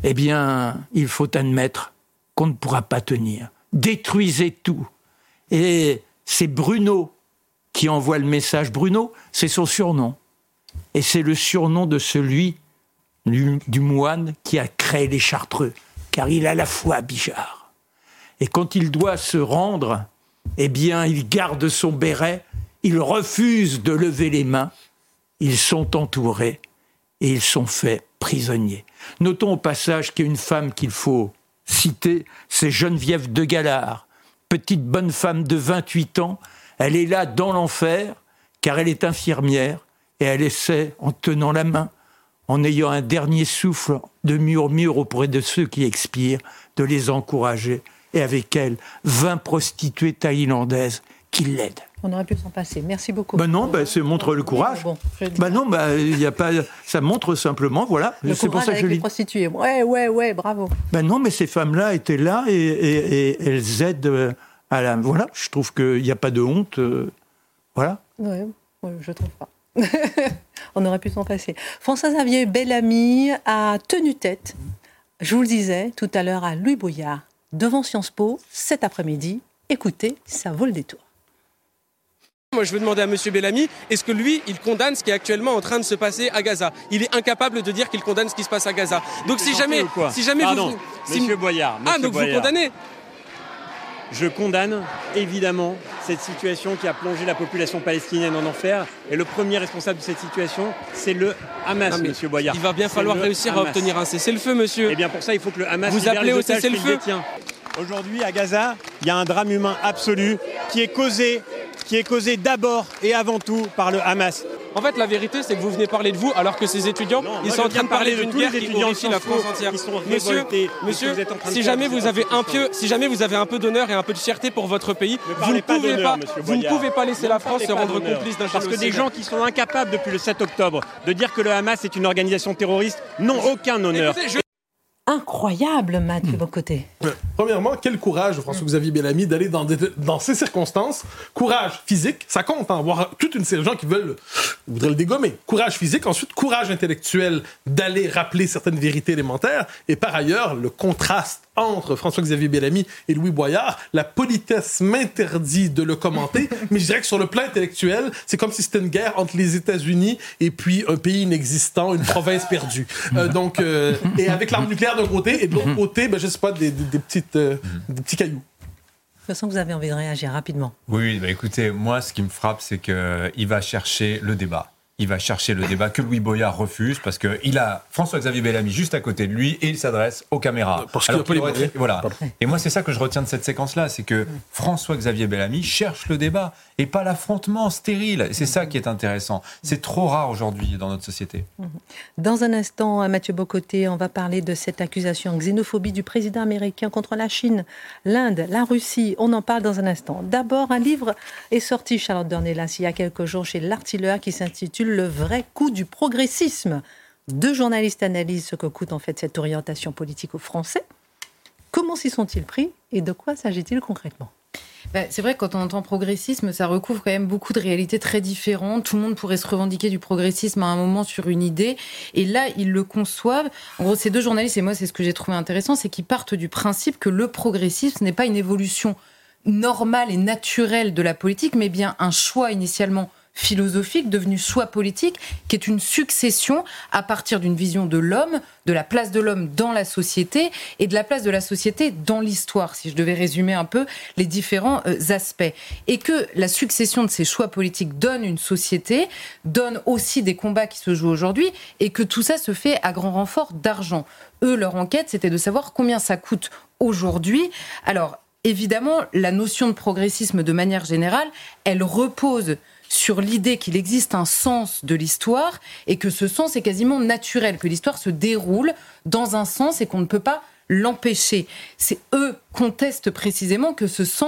eh bien, il faut admettre qu'on ne pourra pas tenir. Détruisez tout. Et c'est Bruno qui envoie le message. Bruno, c'est son surnom. Et c'est le surnom de celui du, du moine qui a créé les Chartreux. Car il a la foi, Bijard. Et quand il doit se rendre, eh bien, il garde son béret, il refuse de lever les mains. Ils sont entourés et ils sont faits prisonniers. Notons au passage qu'il y a une femme qu'il faut citer, c'est Geneviève de Galard, petite bonne femme de vingt-huit ans. Elle est là dans l'enfer, car elle est infirmière, et elle essaie, en tenant la main, en ayant un dernier souffle de murmure auprès de ceux qui expirent, de les encourager. Et avec elle, vingt prostituées thaïlandaises qui l'aident. On aurait pu s'en passer. Merci beaucoup. Ben non, ben, ça montre le courage. Bon, ben non, ben, y a pas, ça montre simplement, voilà. Le c'est courage pour ça que avec je les lis. prostituées. Ouais, ouais, ouais, bravo. Ben non, mais ces femmes-là étaient là et, et, et elles aident à la... Voilà, je trouve qu'il n'y a pas de honte. Euh, voilà. Ouais, ouais, je trouve pas. On aurait pu s'en passer. François-Xavier Bellamy a tenu tête, je vous le disais tout à l'heure, à Louis Boyard, devant Sciences Po, cet après-midi. Écoutez, ça vaut le détour. Moi, je veux demander à M. Bellamy, est-ce que lui, il condamne ce qui est actuellement en train de se passer à Gaza ? Il est incapable de dire qu'il condamne ce qui se passe à Gaza. Donc si jamais, si jamais Pardon, vous... Si... Monsieur Boyard, Monsieur Ah, donc Boyard. vous condamnez ? Je condamne évidemment cette situation qui a plongé la population palestinienne en enfer. Et le premier responsable de cette situation, c'est le Hamas, Non, Monsieur Boyard. Il va bien C'est falloir le réussir Hamas. à obtenir un cessez-le-feu, monsieur. Et bien pour ça, il faut que le Hamas Vous libère appelez les au otages qu'il cessez-le-feu ? détient. Aujourd'hui, à Gaza, il y a un drame humain absolu qui est causé, qui est causé d'abord et avant tout par le Hamas. En fait, la vérité, c'est que vous venez parler de vous, alors que ces étudiants, Non, ils moi, sont je en train viens de parler parler de d'une tous guerre les qui étudiants horrifie de la Sciences France Po entière. qui sont Monsieur, révoltés de ce monsieur, que vous êtes en train de si faire jamais de vous cette avez un construction. peu, si jamais vous avez un peu d'honneur et un peu de fierté pour votre pays, Ne vous parlez ne pas pouvez d'honneur, pas, Monsieur vous ne Boyard. pouvez pas laisser Ne la France parlez se pas rendre d'honneur. complice d'un Parce que génocide. des gens qui sont incapables depuis le sept octobre de dire que le Hamas est une organisation terroriste n'ont aucun honneur. Écoutez, je- Incroyable, Mathieu Bocoté. Euh, Premièrement, quel courage de François-Xavier Bellamy d'aller dans, des- dans ces circonstances. Courage physique, ça compte, hein, voir toute une série de gens qui veulent, voudraient le dégommer. Courage physique, ensuite courage intellectuel d'aller rappeler certaines vérités élémentaires. Et par ailleurs, le contraste entre François-Xavier Bellamy et Louis Boyard, la politesse m'interdit de le commenter, mais je dirais que sur le plan intellectuel, c'est comme si c'était une guerre entre les États-Unis et puis un pays inexistant, une province perdue. Euh, donc, euh, et avec l'arme nucléaire d'un côté et de l'autre côté, ben, je sais pas, des, des, des, petites, euh, des petits cailloux. De toute façon, vous avez envie de réagir rapidement. Oui, bah écoutez, moi, ce qui me frappe, c'est qu'il va chercher le débat. Il va chercher le débat que Louis Boyard refuse parce qu'il a François-Xavier Bellamy juste à côté de lui et il s'adresse aux caméras. Parce qu'il Alors a pas les aurait- moyens. voilà. Pardon. Et moi, c'est ça que je retiens de cette séquence-là, c'est que François-Xavier Bellamy cherche le débat et pas l'affrontement stérile. C'est ça qui est intéressant. C'est trop rare aujourd'hui dans notre société. Dans un instant, Mathieu Bocoté, on va parler de cette accusation xénophobie du président américain contre la Chine, l'Inde, la Russie. On en parle dans un instant. D'abord, un livre est sorti, Charlotte Dornelas, il y a quelques jours chez L'Artilleur, qui s'intitule « Le vrai coût du progressisme ». Deux journalistes analysent ce que coûte en fait cette orientation politique aux Français. Comment s'y sont-ils pris et de quoi s'agit-il concrètement ? Ben, c'est vrai que quand on entend progressisme, ça recouvre quand même beaucoup de réalités très différentes. Tout le monde pourrait se revendiquer du progressisme à un moment sur une idée. Et là, ils le conçoivent. En gros, ces deux journalistes, et moi, c'est ce que j'ai trouvé intéressant, c'est qu'ils partent du principe que le progressisme, ce n'est pas une évolution normale et naturelle de la politique, mais bien un choix initialement philosophique, devenu choix politique, qui est une succession à partir d'une vision de l'homme, de la place de l'homme dans la société et de la place de la société dans l'histoire, si je devais résumer un peu les différents euh, aspects. Et que la succession de ces choix politiques donne une société, donne aussi des combats qui se jouent aujourd'hui, et que tout ça se fait à grand renfort d'argent. Eux, leur enquête, c'était de savoir combien ça coûte aujourd'hui. Alors, évidemment, la notion de progressisme, de manière générale, elle repose sur l'idée qu'il existe un sens de l'histoire et que ce sens est quasiment naturel, que l'histoire se déroule dans un sens et qu'on ne peut pas l'empêcher. C'est eux contestent précisément que ce sens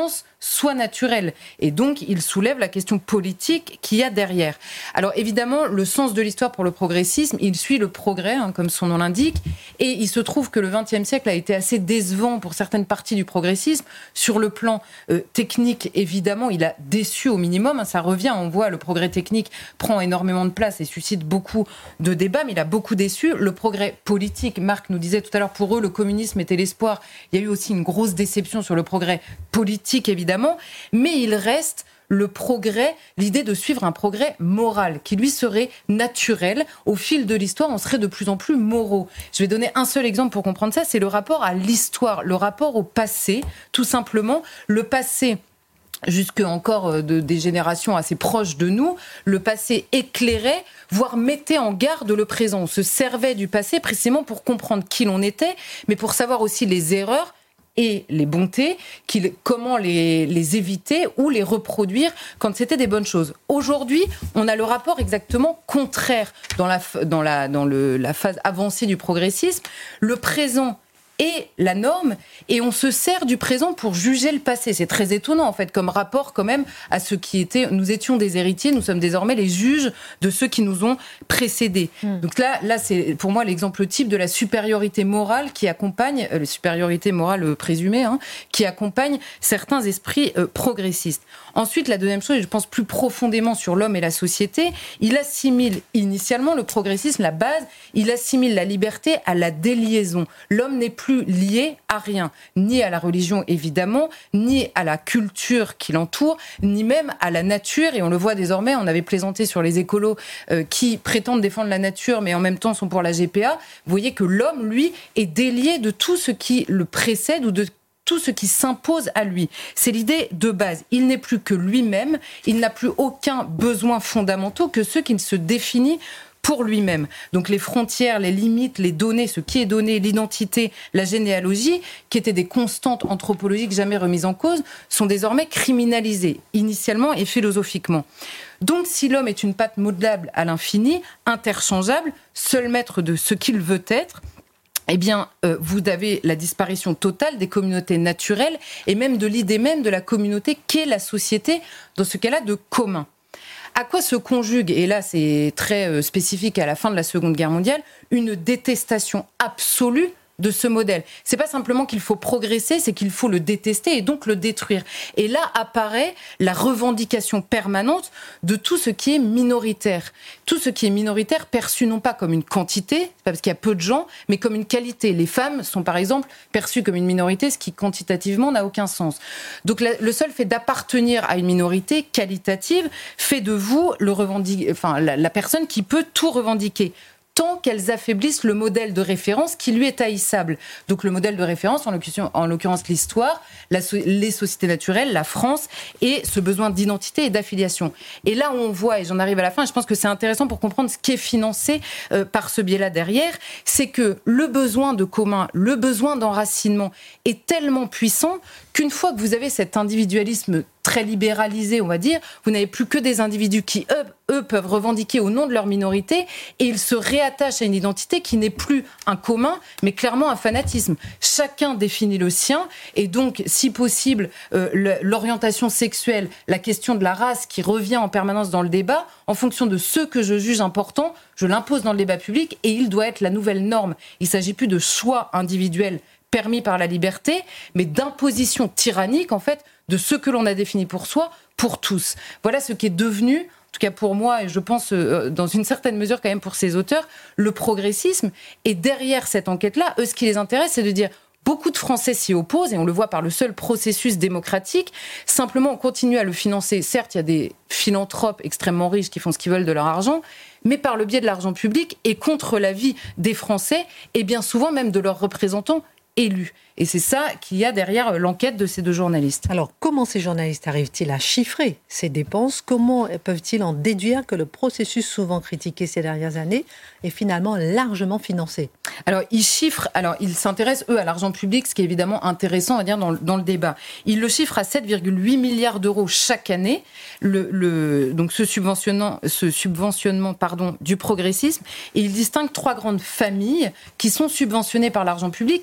soit naturel. Et donc, il soulève la question politique qu'il y a derrière. Alors, évidemment, le sens de l'histoire pour le progressisme, il suit le progrès, hein, comme son nom l'indique, et il se trouve que le vingtième siècle a été assez décevant pour certaines parties du progressisme. Sur le plan euh, technique, évidemment, il a déçu au minimum, hein, ça revient, on voit le progrès technique prend énormément de place et suscite beaucoup de débats, mais il a beaucoup déçu. Le progrès politique, Marc nous disait tout à l'heure, pour eux, le communisme était l'espoir. Il y a eu aussi une grosse déception sur le progrès politique, évidemment, mais il reste le progrès, l'idée de suivre un progrès moral, qui lui serait naturel. Au fil de l'histoire, on serait de plus en plus moraux. Je vais donner un seul exemple pour comprendre ça, c'est le rapport à l'histoire, le rapport au passé, tout simplement. Le passé, jusque encore de, des générations assez proches de nous, le passé éclairait, voire mettait en garde le présent. On se servait du passé précisément pour comprendre qui l'on était, mais pour savoir aussi les erreurs et les bontés, comment les, les éviter ou les reproduire quand c'était des bonnes choses. Aujourd'hui, on a le rapport exactement contraire dans la, dans la, dans le, la phase avancée du progressisme. Le présent est la norme, et on se sert du présent pour juger le passé. C'est très étonnant, en fait, comme rapport quand même à ce qui était... Nous étions des héritiers, nous sommes désormais les juges de ceux qui nous ont précédés. Mmh. Donc là, là, c'est pour moi l'exemple type de la supériorité morale qui accompagne, euh, la supériorité morale présumée, hein, qui accompagne certains esprits euh, progressistes. Ensuite, la deuxième chose, et je pense plus profondément sur l'homme et la société, il assimile initialement le progressisme, la base, il assimile la liberté à la déliaison. L'homme n'est plus lié à rien, ni à la religion évidemment, ni à la culture qui l'entoure, ni même à la nature. Et on le voit désormais, on avait plaisanté sur les écolos euh, qui prétendent défendre la nature, mais en même temps sont pour la G P A. Vous voyez que l'homme, lui, est délié de tout ce qui le précède ou de tout ce qui s'impose à lui. C'est l'idée de base. Il n'est plus que lui-même, il n'a plus aucun besoin fondamentaux que ceux qui se définissent pour lui-même. Donc les frontières, les limites, les données, ce qui est donné, l'identité, la généalogie, qui étaient des constantes anthropologiques jamais remises en cause, sont désormais criminalisées, initialement et philosophiquement. Donc si l'homme est une pâte modelable à l'infini, interchangeable, seul maître de ce qu'il veut être, eh bien, euh, vous avez la disparition totale des communautés naturelles et même de l'idée même de la communauté qu'est la société, dans ce cas-là, de commun. À quoi se conjugue, et là c'est très spécifique à la fin de la Seconde Guerre mondiale, une détestation absolue de ce modèle. C'est pas simplement qu'il faut progresser, c'est qu'il faut le détester et donc le détruire. Et là apparaît la revendication permanente de tout ce qui est minoritaire. Tout ce qui est minoritaire perçu non pas comme une quantité, c'est pas parce qu'il y a peu de gens, mais comme une qualité. Les femmes sont par exemple perçues comme une minorité, ce qui quantitativement n'a aucun sens. Donc la, le seul fait d'appartenir à une minorité qualitative fait de vous le revendiquer, enfin la, la personne qui peut tout revendiquer, tant qu'elles affaiblissent le modèle de référence qui lui est haïssable. Donc le modèle de référence, en l'occurrence, en l'occurrence l'histoire, la, les sociétés naturelles, la France, et ce besoin d'identité et d'affiliation. Et là où on voit, et j'en arrive à la fin, et je pense que c'est intéressant pour comprendre ce qui est financé euh, par ce biais-là derrière, c'est que le besoin de commun, le besoin d'enracinement est tellement puissant qu'une fois que vous avez cet individualisme très libéralisé, on va dire, vous n'avez plus que des individus qui, eux, eux, peuvent revendiquer au nom de leur minorité, et ils se réattachent à une identité qui n'est plus un commun, mais clairement un fanatisme. Chacun définit le sien, et donc, si possible, euh, l'orientation sexuelle, la question de la race qui revient en permanence dans le débat, en fonction de ce que je juge important, je l'impose dans le débat public, et il doit être la nouvelle norme. Il ne s'agit plus de choix individuels permis par la liberté, mais d'imposition tyrannique, en fait, de ce que l'on a défini pour soi, pour tous. Voilà ce qui est devenu, en tout cas pour moi, et je pense euh, dans une certaine mesure quand même pour ces auteurs, le progressisme. Et derrière cette enquête-là, eux, ce qui les intéresse, c'est de dire beaucoup de Français s'y opposent, et on le voit par le seul processus démocratique. Simplement, on continue à le financer. Certes, il y a des philanthropes extrêmement riches qui font ce qu'ils veulent de leur argent, mais par le biais de l'argent public et contre l'avis des Français, et bien souvent même de leurs représentants élus. Et c'est ça qu'il y a derrière l'enquête de ces deux journalistes. Alors, comment ces journalistes arrivent-ils à chiffrer ces dépenses ? Comment peuvent-ils en déduire que le processus souvent critiqué ces dernières années est finalement largement financé ? Alors, ils chiffrent, alors ils s'intéressent, eux, à l'argent public, ce qui est évidemment intéressant, on va dire, dans, dans le débat. Ils le chiffrent à sept virgule huit milliards d'euros chaque année, le, le, donc ce, subventionnant, ce subventionnement pardon, du progressisme. Et ils distinguent trois grandes familles qui sont subventionnées par l'argent public et qui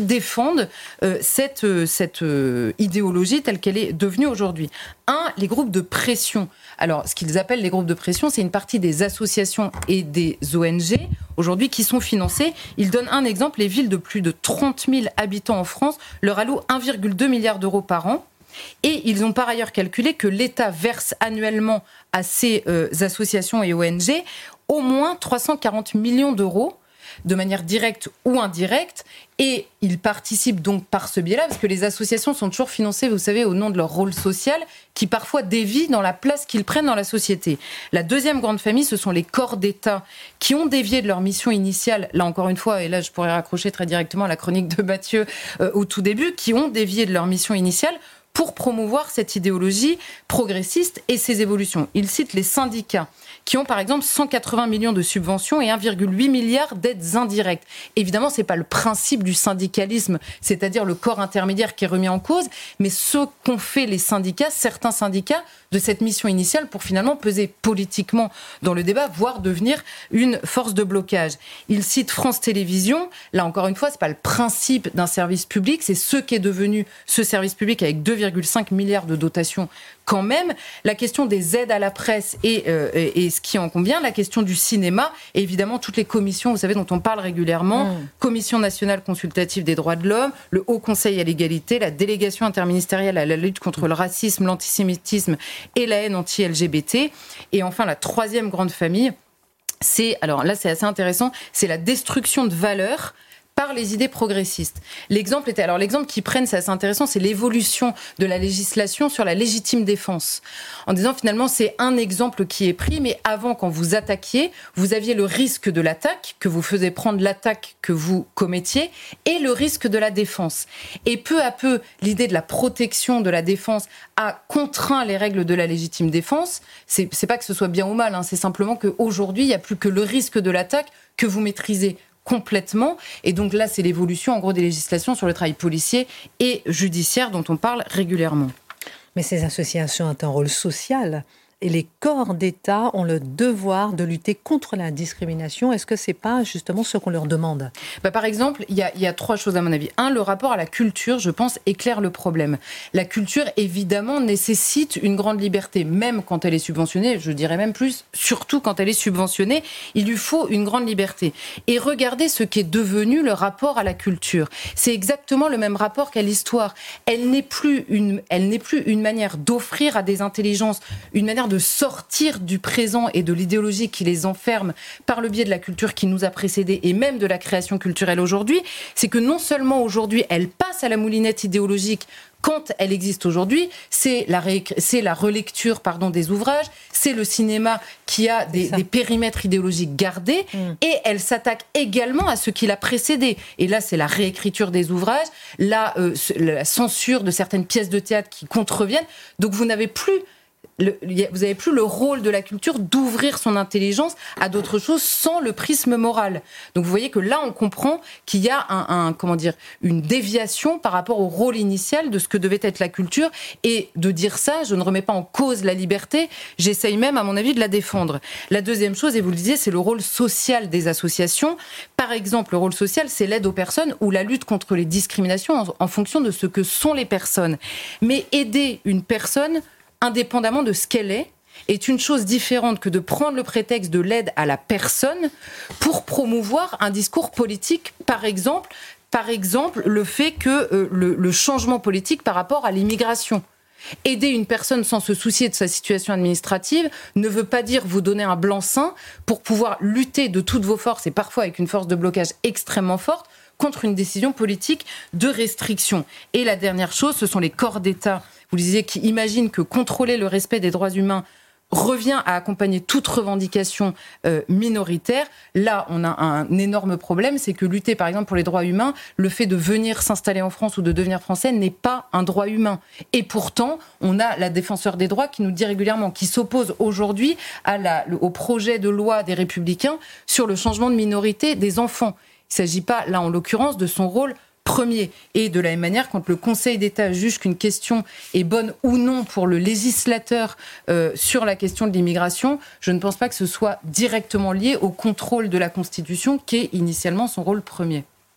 qui défendent euh, cette, euh, cette euh, idéologie telle qu'elle est devenue aujourd'hui. Un, les groupes de pression. Alors, ce qu'ils appellent les groupes de pression, c'est une partie des associations et des O N G, aujourd'hui, qui sont financées. Ils donnent un exemple, les villes de plus de trente mille habitants en France leur allouent un virgule deux milliard d'euros par an. Et ils ont par ailleurs calculé que l'État verse annuellement à ces euh, associations et O N G au moins trois cent quarante millions d'euros, de manière directe ou indirecte, et ils participent donc par ce biais-là, parce que les associations sont toujours financées, vous savez, au nom de leur rôle social, qui parfois dévie dans la place qu'ils prennent dans la société. La deuxième grande famille, ce sont les corps d'État, qui ont dévié de leur mission initiale, là encore une fois, et là je pourrais raccrocher très directement à la chronique de Mathieu euh, au tout début, qui ont dévié de leur mission initiale pour promouvoir cette idéologie progressiste et ses évolutions. Il cite les syndicats, qui ont par exemple cent quatre-vingts millions de subventions et un virgule huit milliard d'aides indirectes. Évidemment, ce n'est pas le principe du syndicalisme, c'est-à-dire le corps intermédiaire qui est remis en cause, mais ce qu'ont fait les syndicats, certains syndicats, de cette mission initiale pour finalement peser politiquement dans le débat, voire devenir une force de blocage. Il cite France Télévisions. Là, encore une fois, ce n'est pas le principe d'un service public, c'est ce qu'est devenu ce service public avec deux virgule cinq milliards de dotation quand même. La question des aides à la presse et, euh, et, et ce qui en convient, la question du cinéma, et évidemment toutes les commissions, vous savez, dont on parle régulièrement, mmh. Commission nationale consultative des droits de l'homme, le Haut Conseil à l'égalité, la délégation interministérielle à la lutte contre le racisme, l'antisémitisme et la haine anti-L G B T. Et enfin, la troisième grande famille, c'est, alors là c'est assez intéressant, c'est la destruction de valeurs par les idées progressistes. L'exemple était, alors l'exemple qu'ils prennent, c'est assez intéressant, c'est l'évolution de la législation sur la légitime défense. En disant finalement, c'est un exemple qui est pris, mais avant, quand vous attaquiez, vous aviez le risque de l'attaque, que vous faisiez prendre l'attaque que vous commettiez, et le risque de la défense. Et peu à peu, l'idée de la protection de la défense a contraint les règles de la légitime défense. C'est, c'est pas que ce soit bien ou mal, hein, c'est simplement qu'aujourd'hui, il n'y a plus que le risque de l'attaque que vous maîtrisez complètement. Et donc là, c'est l'évolution, en gros, des législations sur le travail policier et judiciaire dont on parle régulièrement. Mais ces associations ont un rôle social. Et les corps d'État ont le devoir de lutter contre la discrimination. Est-ce que ce n'est pas justement ce qu'on leur demande ? bah Par exemple, il y, y a trois choses à mon avis. Un, le rapport à la culture, je pense, éclaire le problème. La culture, évidemment, nécessite une grande liberté, même quand elle est subventionnée, je dirais même plus, surtout quand elle est subventionnée, il lui faut une grande liberté. Et regardez ce qu'est devenu le rapport à la culture. C'est exactement le même rapport qu'à l'histoire. Elle n'est plus une, elle n'est plus une manière d'offrir à des intelligences, une manière de sortir du présent et de l'idéologie qui les enferme par le biais de la culture qui nous a précédés et même de la création culturelle aujourd'hui, c'est que non seulement aujourd'hui elle passe à la moulinette idéologique quand elle existe aujourd'hui, c'est la, ré... c'est la relecture pardon, des ouvrages, c'est le cinéma qui a des, des périmètres idéologiques gardés, mmh. et elle s'attaque également à ce qui l'a précédé. Et là, c'est la réécriture des ouvrages, la, euh, la censure de certaines pièces de théâtre qui contreviennent. Donc vous n'avez plus Le, vous n'avez plus le rôle de la culture d'ouvrir son intelligence à d'autres choses sans le prisme moral. Donc vous voyez que là, on comprend qu'il y a un, un, comment dire, une déviation par rapport au rôle initial de ce que devait être la culture. Et de dire ça, je ne remets pas en cause la liberté, j'essaye même, à mon avis, de la défendre. La deuxième chose, et vous le disiez, c'est le rôle social des associations. Par exemple, le rôle social, c'est l'aide aux personnes ou la lutte contre les discriminations en, en fonction de ce que sont les personnes. Mais aider une personne indépendamment de ce qu'elle est, est une chose différente que de prendre le prétexte de l'aide à la personne pour promouvoir un discours politique, par exemple, par exemple le fait que euh, le, le changement politique par rapport à l'immigration. Aider une personne sans se soucier de sa situation administrative ne veut pas dire vous donner un blanc-seing pour pouvoir lutter de toutes vos forces, et parfois avec une force de blocage extrêmement forte, contre une décision politique de restriction. Et la dernière chose, ce sont les corps d'État, vous le disiez, qui imaginent que contrôler le respect des droits humains revient à accompagner toute revendication euh, minoritaire. Là, on a un énorme problème, c'est que lutter, par exemple, pour les droits humains, le fait de venir s'installer en France ou de devenir français n'est pas un droit humain. Et pourtant, on a la défenseur des droits qui nous dit régulièrement, qui s'oppose aujourd'hui à la, au projet de loi des Républicains sur le changement de minorité des enfants. Il ne s'agit pas, là, en l'occurrence, de son rôle premier. Et de la même manière, quand le Conseil d'État juge qu'une question est bonne ou non pour le législateur euh, sur la question de l'immigration, je ne pense pas que ce soit directement lié au contrôle de la Constitution, qui est initialement son rôle premier.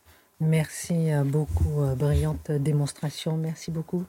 Merci beaucoup, brillante démonstration. Merci beaucoup.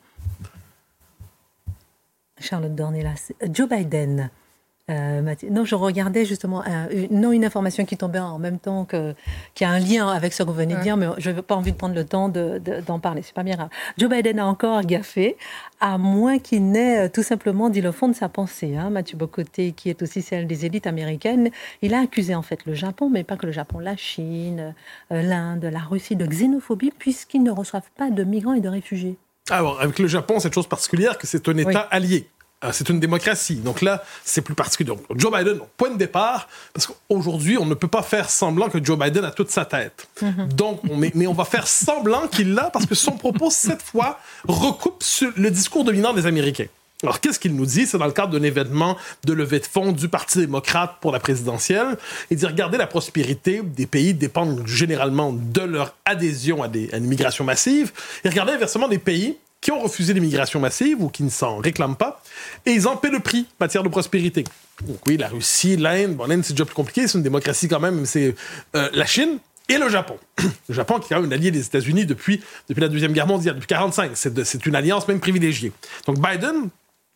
Charlotte Dornelas. Joe Biden. Euh, Mathieu, non, je regardais justement euh, une, non, une information qui tombait en même temps que, qui a un lien avec ce que vous venez de dire, mais je n'ai pas envie de prendre le temps de, de, d'en parler. C'est pas bien grave. Joe Biden a encore gaffé, à moins qu'il n'ait tout simplement dit le fond de sa pensée. Hein. Mathieu Bocoté, qui est aussi celle des élites américaines, il a accusé en fait le Japon, mais pas que le Japon, la Chine, euh, l'Inde, la Russie de xénophobie, puisqu'ils ne reçoivent pas de migrants et de réfugiés. Alors, avec le Japon, c'est une chose particulière que c'est un État oui. allié. C'est une démocratie. Donc là, c'est plus particulier. Donc, Joe Biden, point de départ, parce qu'aujourd'hui, on ne peut pas faire semblant que Joe Biden a toute sa tête. Mm-hmm. Donc, on, mais, mais on va faire semblant qu'il l'a parce que son propos, cette fois, recoupe sur le discours dominant des Américains. Alors, qu'est-ce qu'il nous dit? C'est dans le cadre d'un événement de levée de fonds du Parti démocrate pour la présidentielle. Il dit, regardez, la prospérité des pays dépend généralement de leur adhésion à, des, à une immigration massive. Et regardez inversement des pays qui ont refusé l'immigration massive ou qui ne s'en réclament pas, et ils en paient le prix en matière de prospérité. Donc oui, la Russie, l'Inde, bon, l'Inde c'est déjà plus compliqué, c'est une démocratie quand même, c'est euh, la Chine et le Japon. Le Japon qui est quand même un allié des États-Unis depuis, depuis la Deuxième Guerre mondiale, depuis quarante-cinq. C'est, de, c'est une alliance même privilégiée. Donc Biden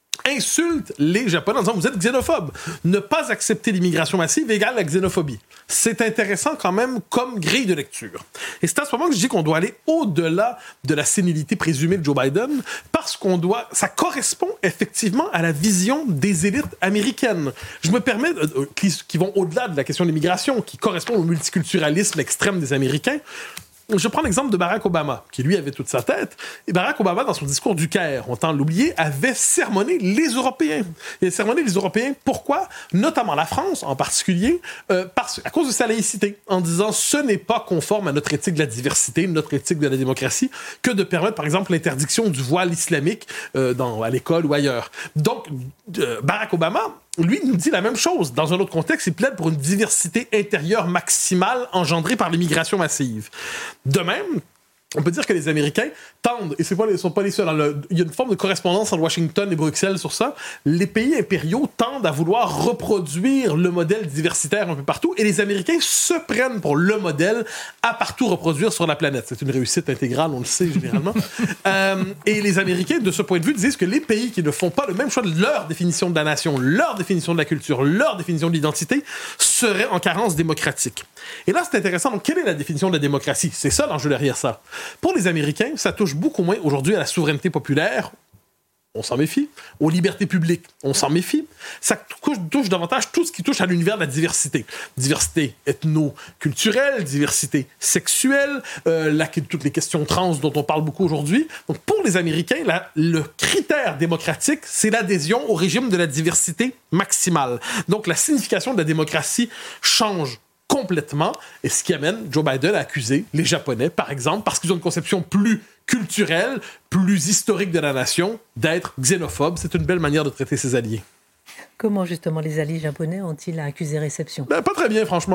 insulte les Japonais en disant « Vous êtes xénophobes. Ne pas accepter l'immigration massive égale la xénophobie. » C'est intéressant quand même comme grille de lecture. Et c'est à ce moment que je dis qu'on doit aller au-delà de la sénilité présumée de Joe Biden parce qu'on doit... Ça correspond effectivement à la vision des élites américaines. Je me permets... Euh, qui, qui vont au-delà de la question de l'immigration, qui correspond au multiculturalisme extrême des Américains. Je prends l'exemple de Barack Obama, qui lui avait toute sa tête. Et Barack Obama, dans son discours du Caire, on tend à l'oublier, avait sermonné les Européens. Il a sermonné les Européens. Pourquoi? Notamment la France, en particulier, euh, parce, à cause de sa laïcité, en disant ce n'est pas conforme à notre éthique de la diversité, notre éthique de la démocratie, que de permettre, par exemple, l'interdiction du voile islamique euh, dans, à l'école ou ailleurs. Donc, euh, Barack Obama, lui, nous dit la même chose. Dans un autre contexte, il plaide pour une diversité intérieure maximale engendrée par l'immigration massive. De même, on peut dire que les Américains tendent, et ce ne sont pas les seuls, le, il y a une forme de correspondance entre Washington et Bruxelles sur ça, les pays impériaux tendent à vouloir reproduire le modèle diversitaire un peu partout, et les Américains se prennent pour le modèle à partout reproduire sur la planète. C'est une réussite intégrale, on le sait généralement. euh, et les Américains, de ce point de vue, disent que les pays qui ne font pas le même choix de leur définition de la nation, leur définition de la culture, leur définition de l'identité, seraient en carence démocratique. Et là, c'est intéressant. Donc, quelle est la définition de la démocratie? C'est ça l'enjeu derrière ça. Pour les Américains, ça touche beaucoup moins aujourd'hui à la souveraineté populaire, on s'en méfie, aux libertés publiques, on s'en méfie. Ça touche, touche davantage tout ce qui touche à l'univers de la diversité. Diversité ethno-culturelle, diversité sexuelle, euh, la, toutes les questions trans dont on parle beaucoup aujourd'hui. Donc pour les Américains, la, le critère démocratique, c'est l'adhésion au régime de la diversité maximale. Donc la signification de la démocratie change complètement, et ce qui amène Joe Biden à accuser les Japonais, par exemple, parce qu'ils ont une conception plus culturelle, plus historique de la nation, d'être xénophobes. C'est une belle manière de traiter ses alliés. Comment, justement, les alliés japonais ont-ils accusé réception? Ben, pas très bien, franchement.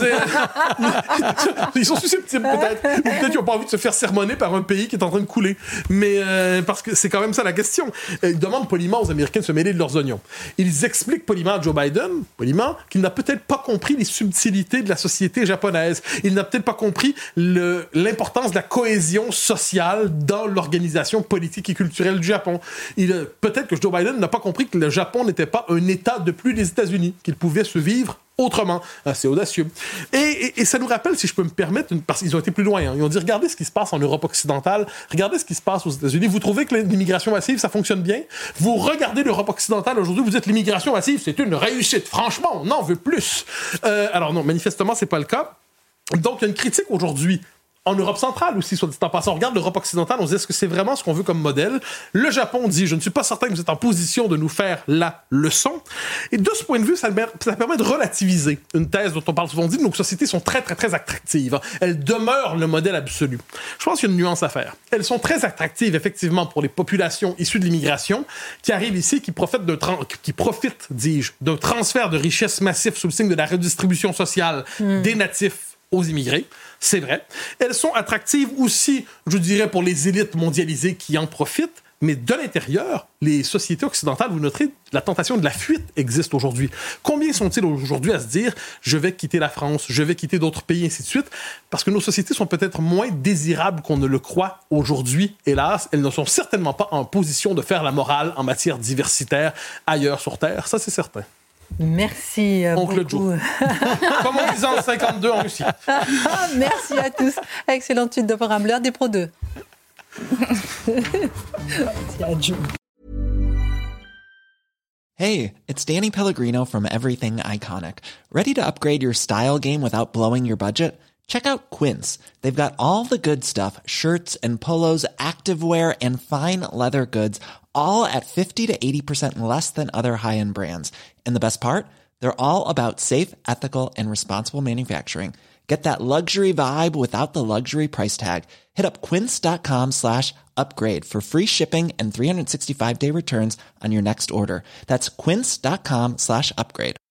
Ils sont susceptibles, peut-être. Ou peut-être qu'ils n'ont pas envie de se faire sermonner par un pays qui est en train de couler. Mais euh, parce que c'est quand même ça la question. Ils demandent poliment aux Américains de se mêler de leurs oignons. Ils expliquent poliment à Joe Biden, poliment, qu'il n'a peut-être pas compris les subtilités de la société japonaise. Il n'a peut-être pas compris le, l'importance de la cohésion sociale dans l'organisation politique et culturelle du Japon. Il, peut-être que Joe Biden n'a pas compris que le Japon n'était pas un État de plus des États-Unis, qu'ils pouvaient se vivre autrement. Ah, c'est audacieux. Et, et, et ça nous rappelle, si je peux me permettre, une, parce qu'ils ont été plus loin, hein, ils ont dit, regardez ce qui se passe en Europe occidentale, regardez ce qui se passe aux États-Unis, vous trouvez que l'immigration massive, ça fonctionne bien? Vous regardez l'Europe occidentale aujourd'hui, vous dites, l'immigration massive, c'est une réussite. Franchement, on en veut plus. Euh, alors non, manifestement, c'est pas le cas. Donc, il y a une critique aujourd'hui en Europe centrale aussi, soit dit en passant. On regarde l'Europe occidentale, on se dit, est-ce que c'est vraiment ce qu'on veut comme modèle? Le Japon dit, je ne suis pas certain que vous êtes en position de nous faire la leçon. Et de ce point de vue, ça, ça permet de relativiser une thèse dont on parle souvent. On dit que nos sociétés sont très, très, très attractives. Elles demeurent le modèle absolu. Je pense qu'il y a une nuance à faire. Elles sont très attractives, effectivement, pour les populations issues de l'immigration qui arrivent ici, qui profitent, de tra- qui profitent, dis-je, d'un transfert de richesses massif sous le signe de la redistribution sociale mmh. des natifs aux immigrés. C'est vrai. Elles sont attractives aussi, je dirais, pour les élites mondialisées qui en profitent, Mais de l'intérieur, les sociétés occidentales, vous noterez, la tentation de la fuite existe aujourd'hui. Combien sont-ils aujourd'hui à se dire « je vais quitter la France, je vais quitter d'autres pays, ainsi de suite », parce que nos sociétés sont peut-être moins désirables qu'on ne le croit aujourd'hui. Hélas, elles ne sont certainement pas en position de faire la morale en matière diversitaire ailleurs sur Terre, ça c'est certain. Merci Oncle beaucoup. Joe. Comme on disait en cinquante-deux en Russie. Merci à tous. Excellente suite de programme. L'heure des Pro deux. Merci à Joe. Hey, it's Danny Pellegrino from Everything Iconic. Ready to upgrade your style game without blowing your budget? Check out Quince. They've got all the good stuff, shirts and polos, activewear, and fine leather goods, all at fifty to eighty percent less than other high-end brands. And the best part? They're all about safe, ethical, and responsible manufacturing. Get that luxury vibe without the luxury price tag. Hit up quince.com slash upgrade for free shipping and three sixty-five day returns on your next order. That's quince.com slash upgrade.